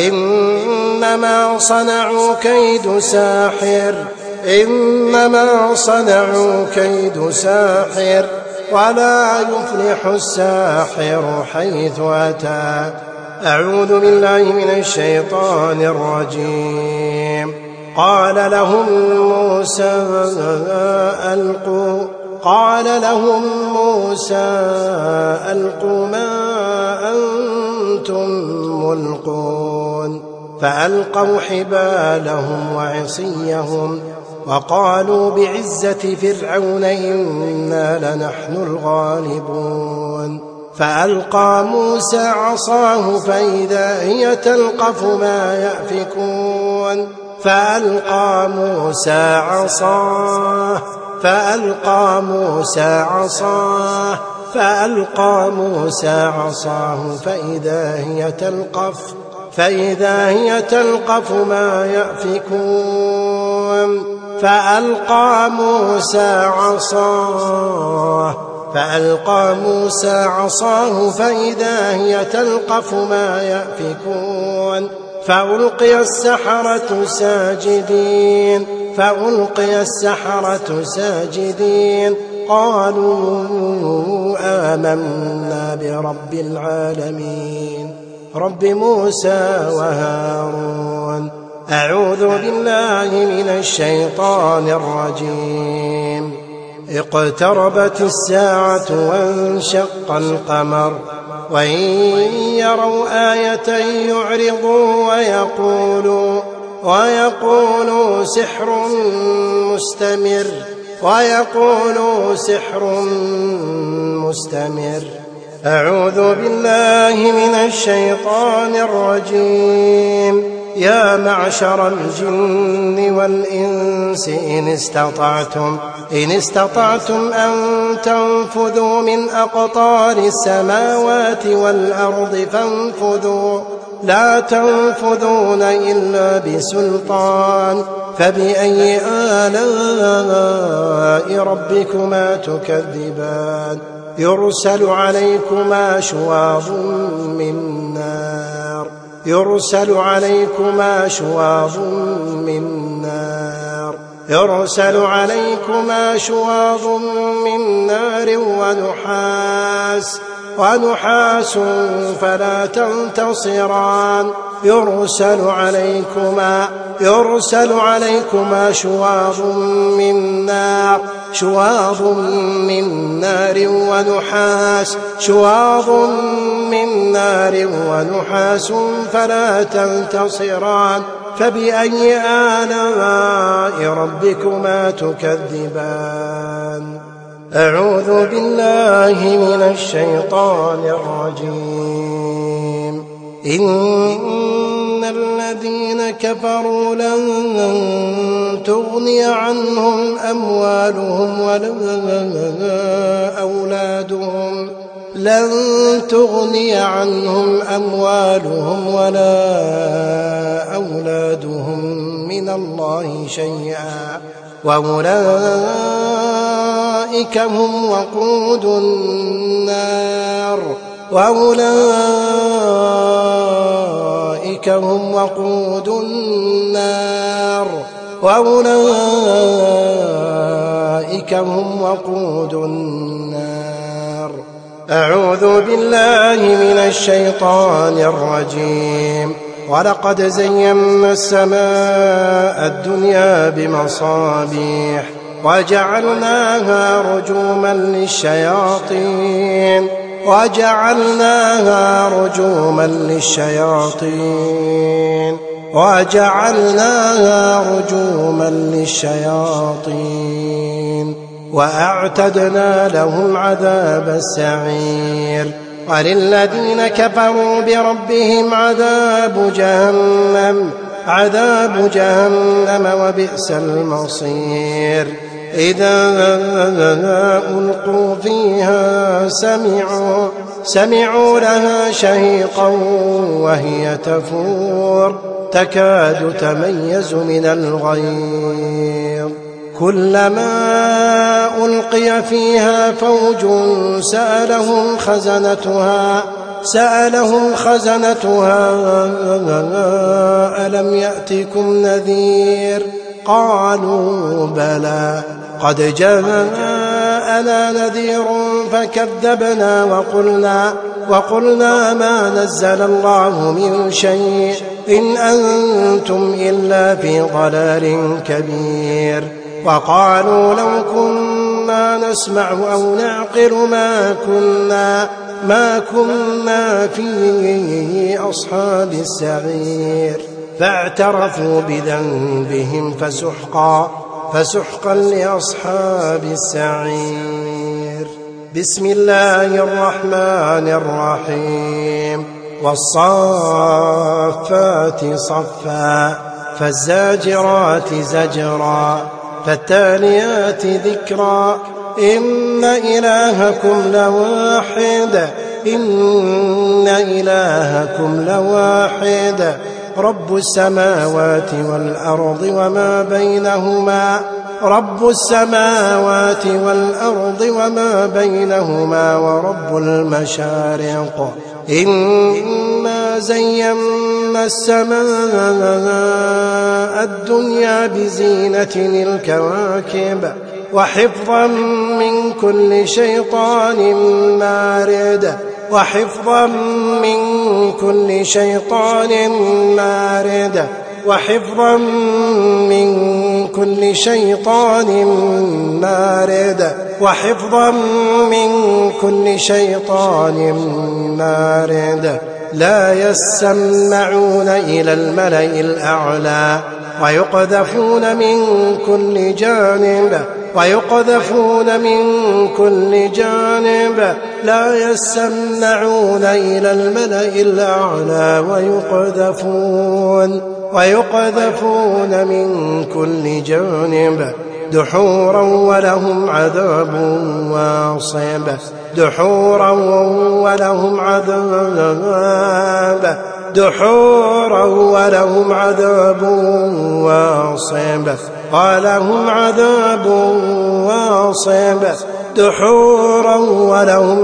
إنما صنعوا كيد ساحر إنما صنعوا كيد ساحر ولا يفلح الساحر حيث أتى. أعوذ بالله من الشيطان الرجيم. قال لهم موسى ألقوا قال لهم موسى ألقوا ما أنتم ملقون فألقوا حبالهم وعصيهم وقالوا بعزة فرعون إنا لنحن الغالبون فألقى موسى عصاه فإذا هي تلقف ما يأفكون فألقى موسى عصاه فألقى موسى عصاه فألقى موسى عصاه فإذا هي تلقف فإذا هي تلقف ما يأفكون فألقى موسى عصاه فألقى موسى عصاه فإذا هي تلقف ما يأفكون فألقي السحرة ساجدين فألقي السحرة ساجدين قالوا آمنا برب العالمين رب موسى وهارون. أعوذ بالله من الشيطان الرجيم. اقتربت الساعة وانشق القمر وإن يروا آية يعرضوا ويقولوا ويقولوا سحر مستمر ويقولوا سحر مستمر. أعوذ بالله من الشيطان الرجيم. يا معشر الجن والإنس إن استطعتم إن استطعتم أن تنفذوا من أقطار السماوات والأرض فانفذوا لا تنفذون إلا بسلطان فبأي آلاء ربكما تكذبان يرسل عليكما شواظ من نار يرسل عليكما شواظ من نار يرسل عليكما شواظ من نار ونحاس ونحاس فلا تنتصران يرسل عليكما يرسل عليكما شواظ من نار شواظ من نار ونحاس شواظ من نار ونحاس فلا تنتصران فبأي آلاء ربكما تكذبان أعوذ بالله من الشيطان الرجيم إن الذين كفروا لن تغني عنهم أموالهم ولا أولادهم لن تغني عنهم أموالهم ولا أولادهم من الله شيئا وأولئك هم وقود النار وأولئك هم وقود النار وأولئك هم وقود النار أعوذ بالله من الشيطان الرجيم ولقد زينا السماء الدنيا بمصابيح وجعلناها رجوما للشياطين وجعلناها رجوما للشياطين وجعلناها رجوما للشياطين وأعتدنا لهم عذاب السعير وللذين كفروا بربهم عذاب جهنم عذاب جهنم وبئس المصير إذا ألقوا فيها سمعوا سمعوا لها شهيقا وهي تفور تكاد تميز من الغيظ كلما ألقي فيها فوج سألهم خزنتها سألهم خزنتها ألم يأتكم نذير قالوا بلى قد جاءنا نذير فكذبنا وقلنا وقلنا ما نزل الله من شيء إن أنتم إلا في ضلال كبير وقالوا لو كنا نسمع أو نعقل ما كنا ما كنا في أصحاب السعير فاعترفوا بذنبهم فسحقا فسحقا لأصحاب السعير بسم الله الرحمن الرحيم والصافات صفا فالزاجرات زجرا فالتاليات ذكرا إن إلهكم لواحد إن إلهكم لواحد رب السماوات والأرض وما بينهما رب السماوات والأرض وما بينهما ورب المشارق إنا زينا السماء الدنيا بزينة الكواكب وحفظا من كل شيطان مارد وحفظا من كل شيطان مارد وحفظا من كل شيطان مارد وحفظا من كل شيطان مارد لا يسمعون إلى الملأ الأعلى ويقذفون من كل جانب ويقذفون من كل جانب لا يسمعون إلى الملأ الأعلى ويقذفون ويقذفون من كل جانب دحورا ولهم عذاب واصب دحورا ولهم عذاب دحورا ولهم عذاب واصب ولهم عذاب واصب دحورا ولهم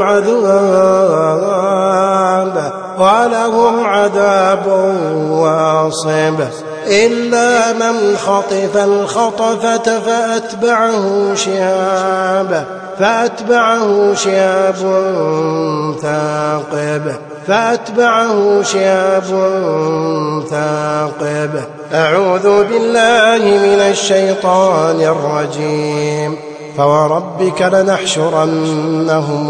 عذاب ولهم عذاب واصب إلا من خطف الخطفة فأتبعه شهاب فأتبعه شهاب ثاقب فأتبعه شهاب ثاقب أعوذ بالله من الشيطان الرجيم فوربك لنحشرنهم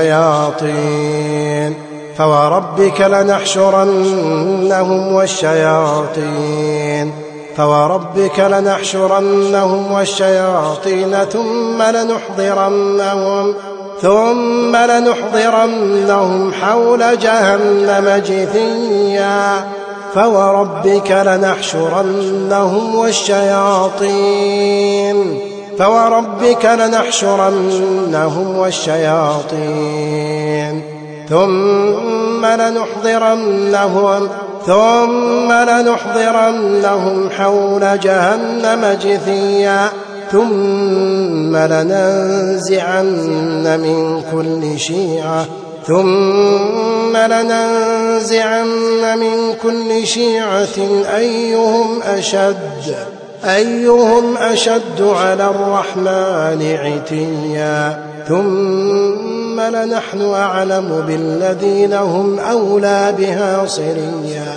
والشياطين فوربك لنحشرنهم والشياطين فوربك لنحشرنهم والشياطين ثم لنحضرنهم ثم لنحضرنهم حول جهنم جثيا فوربك لنحشرنهم والشياطين فوربك لنحشرنهم والشياطين ثم لنحضرنهم ثم لنحضرنهم حول جهنم جثيا ثم لننزعن من كل شيعة ثم لننزعن من كل شيعة أيهم أشد أيهم أشد على الرحمن عتيا ثم لنحن أعلم بالذين هم أولى بها صليا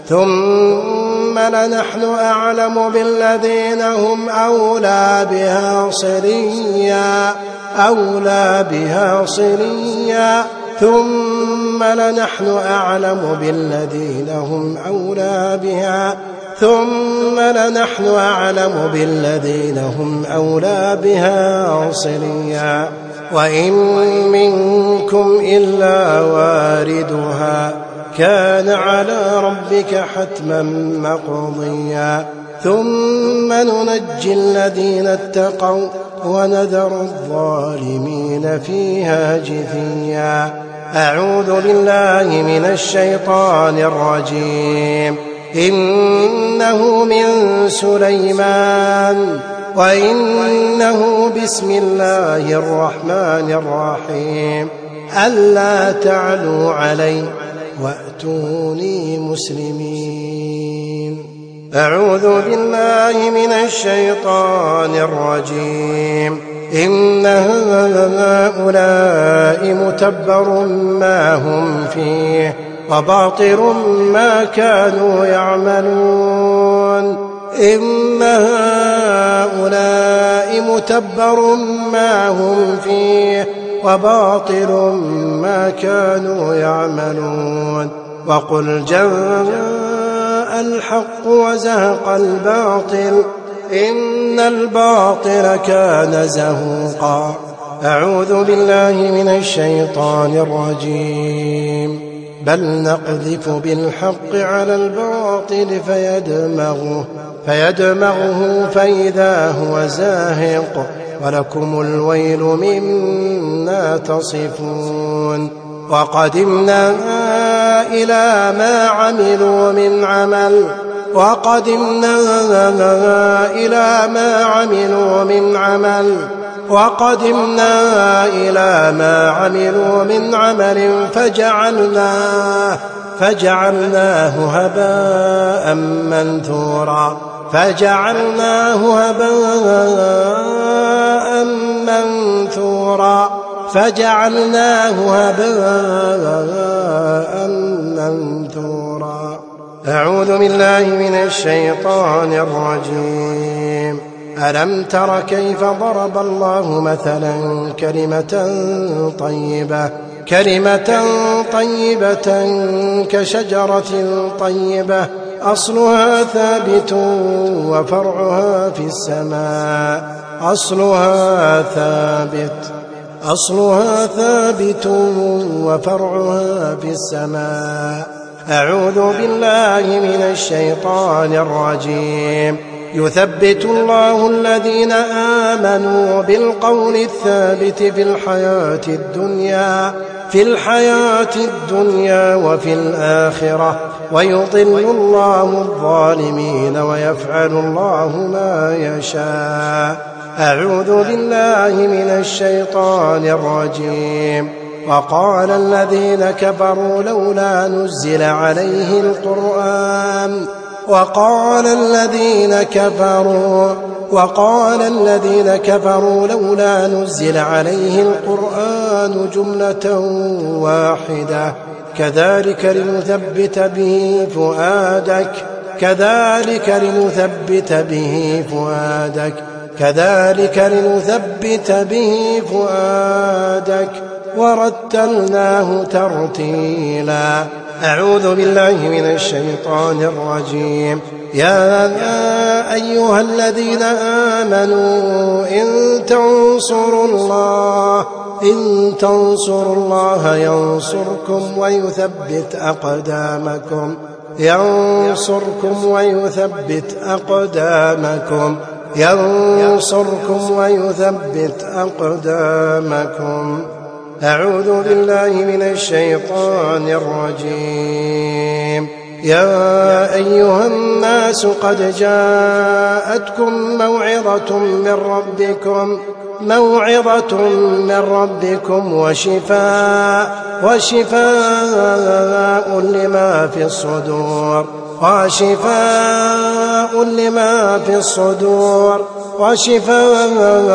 ثم لنحن أعلم بالذين هم أولى بها صليا أولى بها صليا ثم لنحن أعلم بالذين هم أولى بها ثم لنحن أعلم بالذين هم أولى بها صليا وإن منكم إلا واردها كان على ربك حتما مقضيا ثم ننجي الذين اتقوا ونذر الظالمين فيها جثيا أعوذ بالله من الشيطان الرجيم إنه من سليمان وإنه بسم الله الرحمن الرحيم ألا تعلوا علي وأتوني مسلمين أعوذ بالله من الشيطان الرجيم إن هؤلاء متبر ما هم فيه وباطل ما كانوا يعملون إن هؤلاء متبر ما هم فيه وباطل ما كانوا يعملون وقل جاء الحق وزهق الباطل إن الباطل كان زهوقا أعوذ بالله من الشيطان الرجيم بل نقذف بالحق على الباطل فيدمغه فيدمغه فإذا هو زاهق ولكم الويل مما تصفون وقدمنا إلى ما عملوا من عمل وقدمنا إلى ما عملوا من عمل وقدمنا إلى ما عملوا من عمل فجعلناه فجعلناه هباء منثورا فجعلناه هباء منثورا فجعلناه هباء منثورا أعوذ بالله من الشيطان الرجيم ألم تر كيف ضرب الله مثلا كلمة طيبة كلمة طيبة كشجرة طيبة أصلها ثابت وفرعها في السماء أصلها ثابت أصلها ثابت وفرعها في السماء أعوذ بالله من الشيطان الرجيم يثبت الله الذين آمنوا بالقول الثابت في الحياة الدنيا في الحياة الدنيا وفي الآخرة ويضل الله الظالمين ويفعل الله ما يشاء أعوذ بالله من الشيطان الرجيم وقال الذين كفروا لولا نزل عليه القرآن وقال الذين كفروا وقال الذين كفروا لولا نزل عليه القرآن جملة واحدة كذلك لنثبت به فؤادك كذلك لنثبت به فؤادك كذلك لنثبت به فؤادك ورتلناه ترتيلا. أعوذ بالله من الشيطان الرجيم. يا أيها الذين آمنوا إن تنصروا الله إن تنصروا الله ينصركم ويثبت أقدامكم ينصركم ويثبت أقدامكم ينصركم ويثبت أقدامكم. أعوذ بالله من الشيطان الرجيم. يا أيها الناس قد جاءتكم موعظة من ربكم موعظة من ربكم وشفاء وشفاء لما في الصدور وشفاء لما في الصدور وشفاء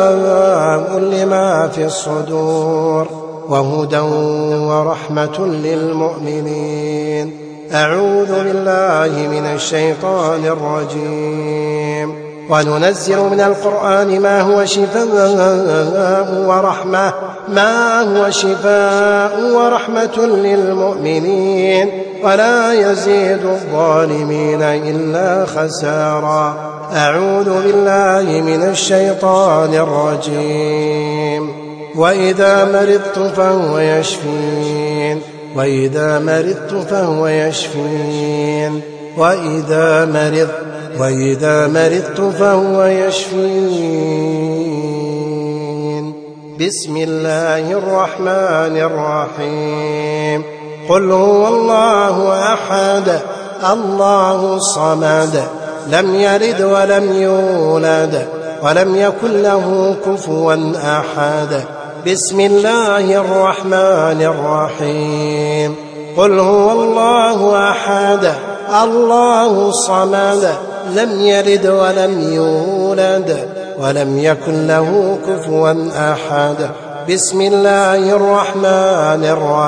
لما في الصدور وهدى ورحمة للمؤمنين. أعوذ بالله من الشيطان الرجيم. وننزل من القرآن ما هو شفاء ورحمة ما هو شفاء ورحمة للمؤمنين ولا يزيد الظالمين إلا خسارا. أعوذ بالله من الشيطان الرجيم. وإذا مرضت فهو يشفين وإذا مرضت فهو يشفين وإذا مرضت وإذا مرضت فهو يشفين. بسم الله الرحمن الرحيم. قل هو الله أحد الله الصمد لم يلد ولم يولد ولم يكن له كفوا أحد. بسم الله الرحمن الرحيم. قل هو الله أحد الله الصمد لم يلد ولم يولد ولم يكن له كفوا أحد. بسم الله الرحمن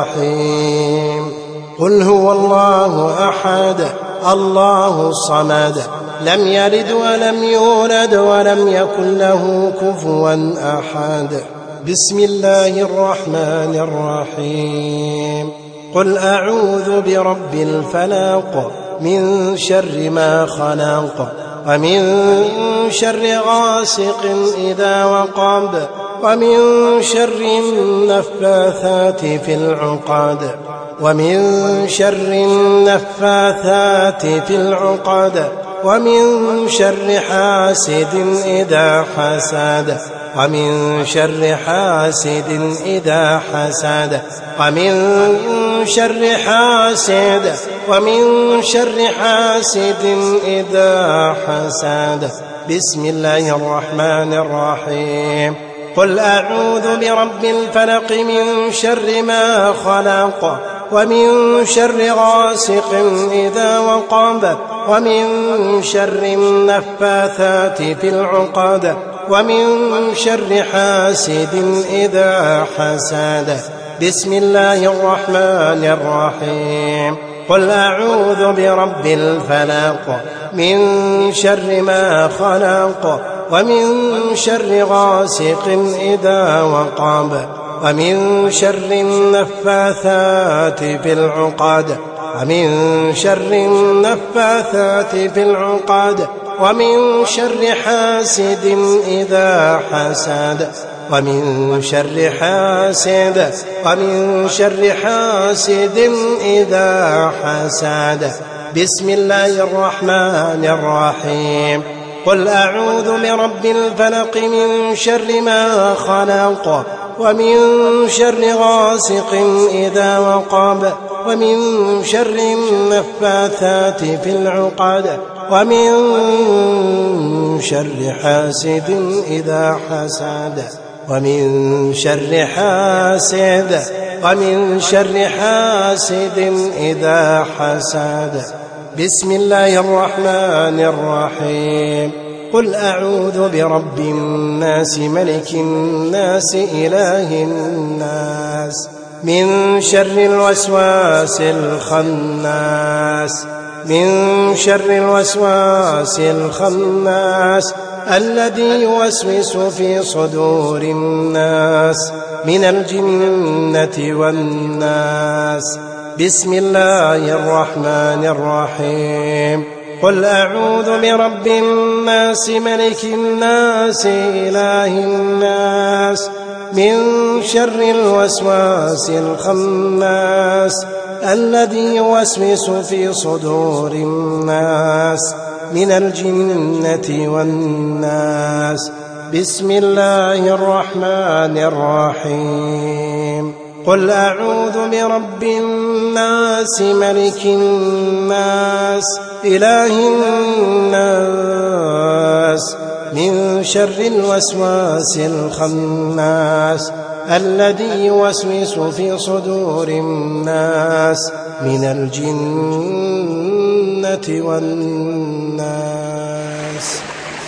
الرحيم. قل هو الله أحد الله الصمد لم يلد ولم يولد ولم يكن له كفوا أحد. بسم الله الرحمن الرحيم. قل أعوذ برب الفلق من شر ما خلق ومن شر غاسق إذا وقب ومن شر النفاثات في العقد ومن شر النفاثات في العقد ومن شر حاسد إذا حسد ومن شر حاسد إذا حسد ومن شر حاسد ومن شر حاسد إذا حسد. بسم الله الرحمن الرحيم. قل أعوذ برب الفلق من شر ما خلق ومن شر غاسق إذا وقب ومن شر النفاثات في العقد ومن شر حاسد إذا حسد. بسم الله الرحمن الرحيم. قل أعوذ برب الفلق من شر ما خلق ومن شر غاسق إذا وقب ومن شر النفاثات في العقد ومن شر النفاثات في العقد ومن شر حاسد إذا حسد ومن شر حاسد ومن شر حاسد إذا حسد. بسم الله الرحمن الرحيم. قل أعوذ برب الفلق من شر ما خلق ومن شر غاسق إذا وقب ومن شر النفاثات في العقد ومن شر حاسد إذا حسد ومن شر حاسد ومن شر حاسد إذا حسد. بسم الله الرحمن الرحيم. قل أعوذ برب الناس ملك الناس إله الناس من شر الوسواس الخناس من شر الوسواس الخناس الذي يوسوس في صدور الناس من الجنة والناس. بسم الله الرحمن الرحيم. قل أعوذ برب الناس ملك الناس إله الناس من شر الوسواس الخناس الذي يوسوس في صدور الناس من الجنة والناس. بسم الله الرحمن الرحيم. قل أعوذ برب الناس ملك الناس إله الناس من شر الوسواس الخناس الذي يوسوس في صدور الناس من الجنة والناس.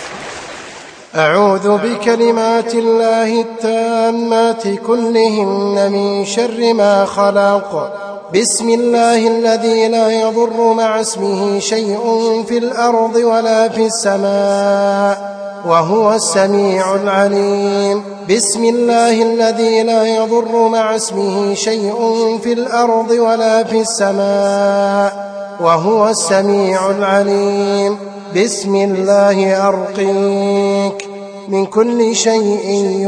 أعوذ بكلمات الله التامات كلهن من شر ما خلق. بسم الله الذي لا يضر مع اسمه شيء في الأرض ولا في السماء وهو السميع العليم. بسم الله الذي لا يضر مع اسمه شيء في الأرض ولا في السماء وهو السميع العليم. بسم الله أرقيك من كل شيء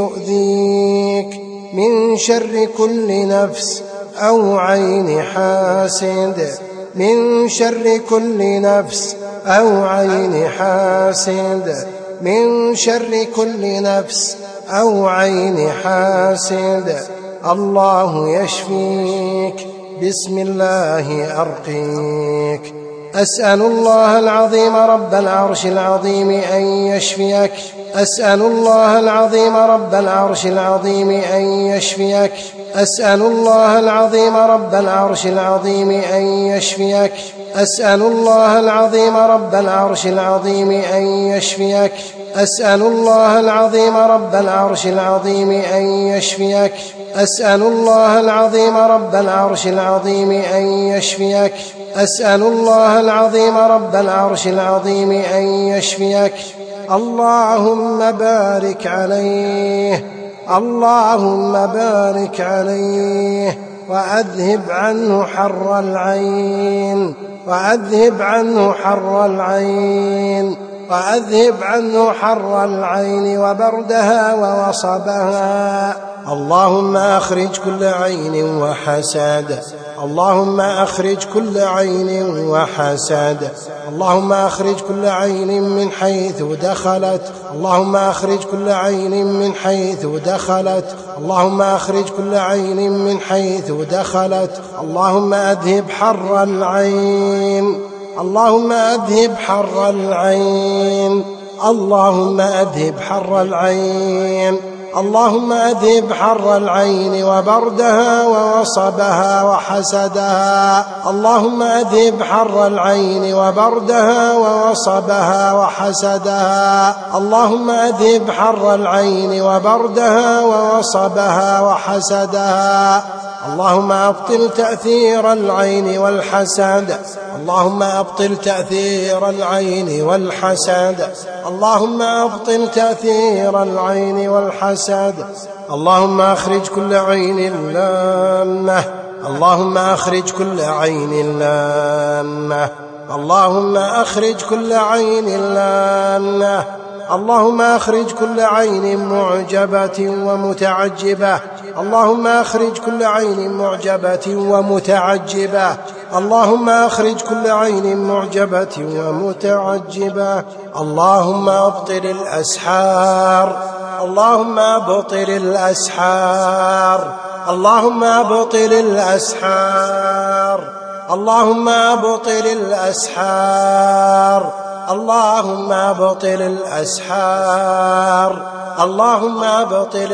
يؤذيك من شر كل نفس أو عين حاسد من شر كل نفس أو عين حاسد من شر كل نفس أو عين حاسد. الله يشفيك. بسم الله أرقيك. أسأل الله العظيم رب العرش العظيم أن يشفيك. أسأل الله العظيم رب العرش العظيم أن يشفيك. أسأل الله العظيم رب العرش العظيم أن يشفيك. أسأل الله العظيم رب العرش العظيم أن يشفيك. أسأل الله العظيم رب العرش العظيم أن يشفيك. أسأل الله العظيم رب العرش العظيم أن يشفيك. أسأل الله العظيم رب العرش العظيم أن يشفيك. اللهم بارك عليه. اللهم بارك عليه وأذهب عنه حر العين وأذهب عنه حر العين وأذهب عنه حر العين وبردها ووصبها. اللهم أخرج كل عين وحسد. اللهم أخرج كل عين وحسد. اللهم أخرج كل عين من حيث دخلت. اللهم أخرج كل عين من حيث دخلت. اللهم أخرج كل عين من حيث دخلت. اللهم أذهب حر العين. اللهم أذهب حر العين. اللهم أذهب حر العين. اللهم أذهب حر العين وبردها ووصبها وحسدها. اللهم أذهب حر العين وبردها ووصبها وحسدها. اللهم أذهب حر العين وبردها ووصبها وحسدها. اللهم أبطل تأثير العين والحسد. اللهم أبطل تأثير العين والحسد. اللهم أبطل تأثير العين والحسد. اللهم أخرج كل عين لامة. اللهم أخرج كل عين لامة. اللهم أخرج كل عين لامة. اللهم أخرج كل عين معجبة ومتعجبة. اللهم أخرج كل عين معجبة ومتعجبة. اللهم أخرج كل عين معجبة ومتعجبة. اللهم أبطل الأسحار. اللهم أبطل الأسحار. اللهم أبطل الأسحار. اللهم أبطل الأسحار. اللهم أبطل الأسحار. اللهم أبطل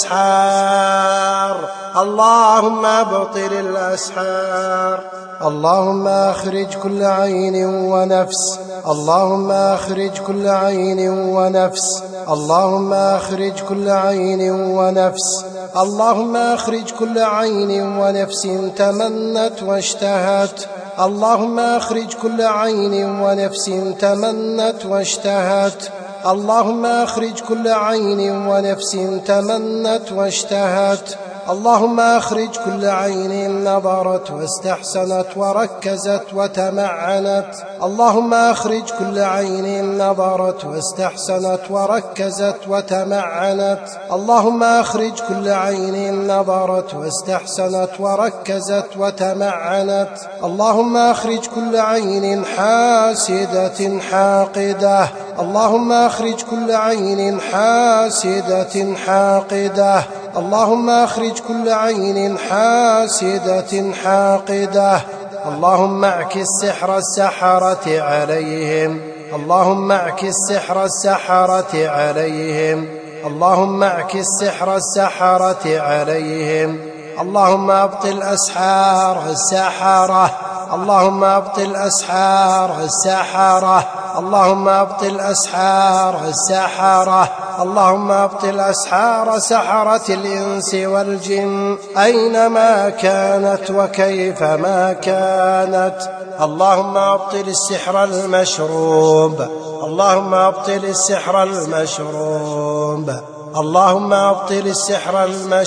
الأسحار. اللهم أبطل الأسحار. اللهم أخرج كل عين ونفس اللهم أخرج كل عين ونفس اللهم أخرج كل عين ونفس اللهم أخرج كل عين ونفس تمنت واشتهت اللهم أخرج كل عين ونفس تمنت واشتهت اللهم أخرج كل عين ونفس تمنت واشتهت اللهم أخرج كل عين نظرت واستحسنت وركزت وتمعنت اللهم أخرج كل عين نظرت واستحسنت وركزت وتمعنت اللهم أخرج كل عين نظرت واستحسنت وركزت وتمعنت اللهم أخرج كل عين حاسدة حاقدة اللهم أخرج كل عين حاسدة حاقدة اللهم أخرج كل عين حاسدة حاقدة اللهم اعكس سحر السحرة عليهم اللهم اعكس سحر السحرة عليهم اللهم اعكس سحر السحرة عليهم اللهم أبطل أسحار السحرة اللهم أبطل أسحار السحرة اللهم أبطل أسحار السحرة اللهم أبطل أسحار سحرة الإنس والجن أينما كانت وكيفما كانت اللهم أبطل السحر المشروب اللهم أبطل السحر المشروب اللهم أبطل السحر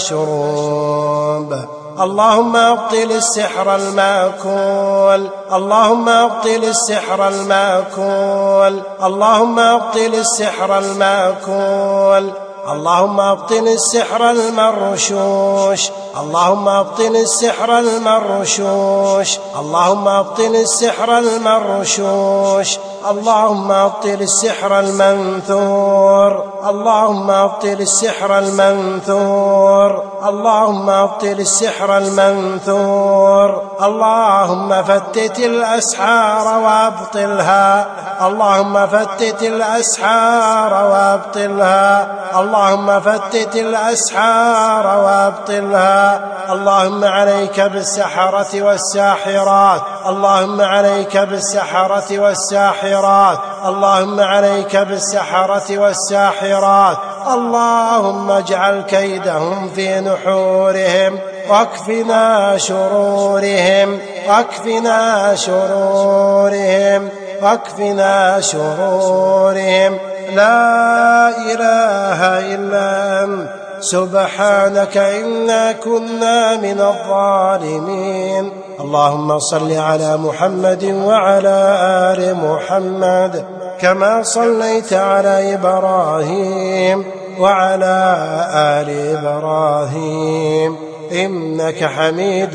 المشروب اللهم أبطل السحر المأكول اللهم أبطل السحر المأكول اللهم أبطل السحر المأكول اللهم أبطل السحر المرشوش اللهم أبطل السحر المرشوش اللهم أبطل السحر المرشوش اللهم أبطل السحر المنثور اللهم أبطل السحر المنثور اللهم أبطل السحر المنثور اللهم فتت الأسحار وأبطلها اللهم فتت الأسحار وأبطلها اللهم فتت الأسحار وأبطلها اللهم عليك بالسحرة والساحرات اللهم عليك بالسحرة والساحرات اللهم عليك بالسحرة والساحرات اللهم اجعل كيدهم في نحورهم واكفنا شرورهم واكفنا شرورهم واكفنا شرورهم لا إله إلا أنت سبحانك إنا كنا من الظالمين اللهم صل على محمد وعلى آل محمد كما صليت على إبراهيم وعلى آل إبراهيم إنك حميد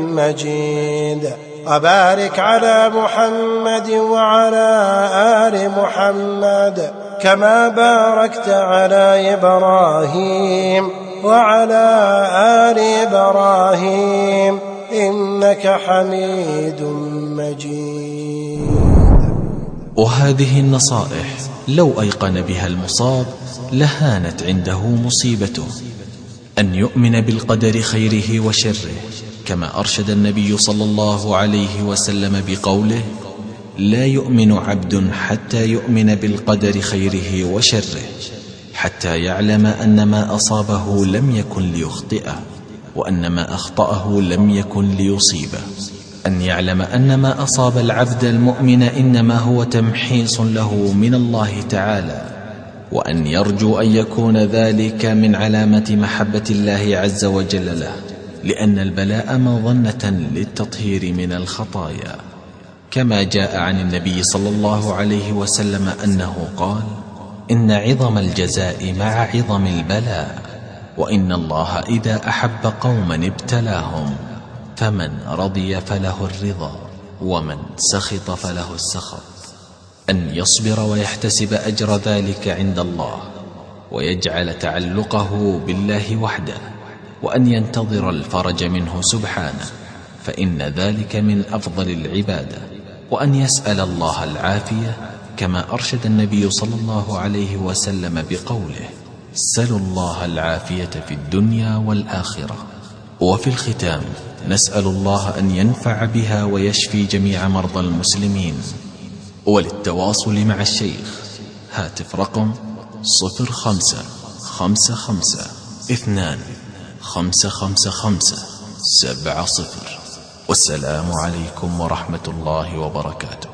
مجيد وبارك على محمد وعلى آل محمد كما باركت على إبراهيم وعلى آل إبراهيم إنك حميد مجيد.
وهذه النصائح لو أيقن بها المصاب لهانت عنده مصيبته، أن يؤمن بالقدر خيره وشره، كما أرشد النبي صلى الله عليه وسلم بقوله: لا يؤمن عبد حتى يؤمن بالقدر خيره وشره، حتى يعلم أن ما أصابه لم يكن ليخطئه، وأن ما أخطأه لم يكن ليصيبه، أن يعلم أن ما أصاب العبد المؤمن إنما هو تمحيص له من الله تعالى، وأن يرجو أن يكون ذلك من علامة محبة الله عز وجل له، لأن البلاء مظنة للتطهير من الخطايا، كما جاء عن النبي صلى الله عليه وسلم أنه قال: إن عظم الجزاء مع عظم البلاء، وإن الله إذا أحب قوما ابتلاهم، فمن رضي فله الرضا، ومن سخط فله السخط. أن يصبر ويحتسب أجر ذلك عند الله، ويجعل تعلقه بالله وحده، وأن ينتظر الفرج منه سبحانه، فإن ذلك من أفضل العبادة، وأن يسأل الله العافية، كما أرشد النبي صلى الله عليه وسلم بقوله: سلوا الله العافية في الدنيا والآخرة. وفي الختام نسأل الله أن ينفع بها ويشفي جميع مرضى المسلمين، وللتواصل مع الشيخ هاتف رقم صفر خمسة خمسة خمسة اثنان خمسة خمسة خمسة سبعة صفر. والسلام عليكم ورحمة الله وبركاته.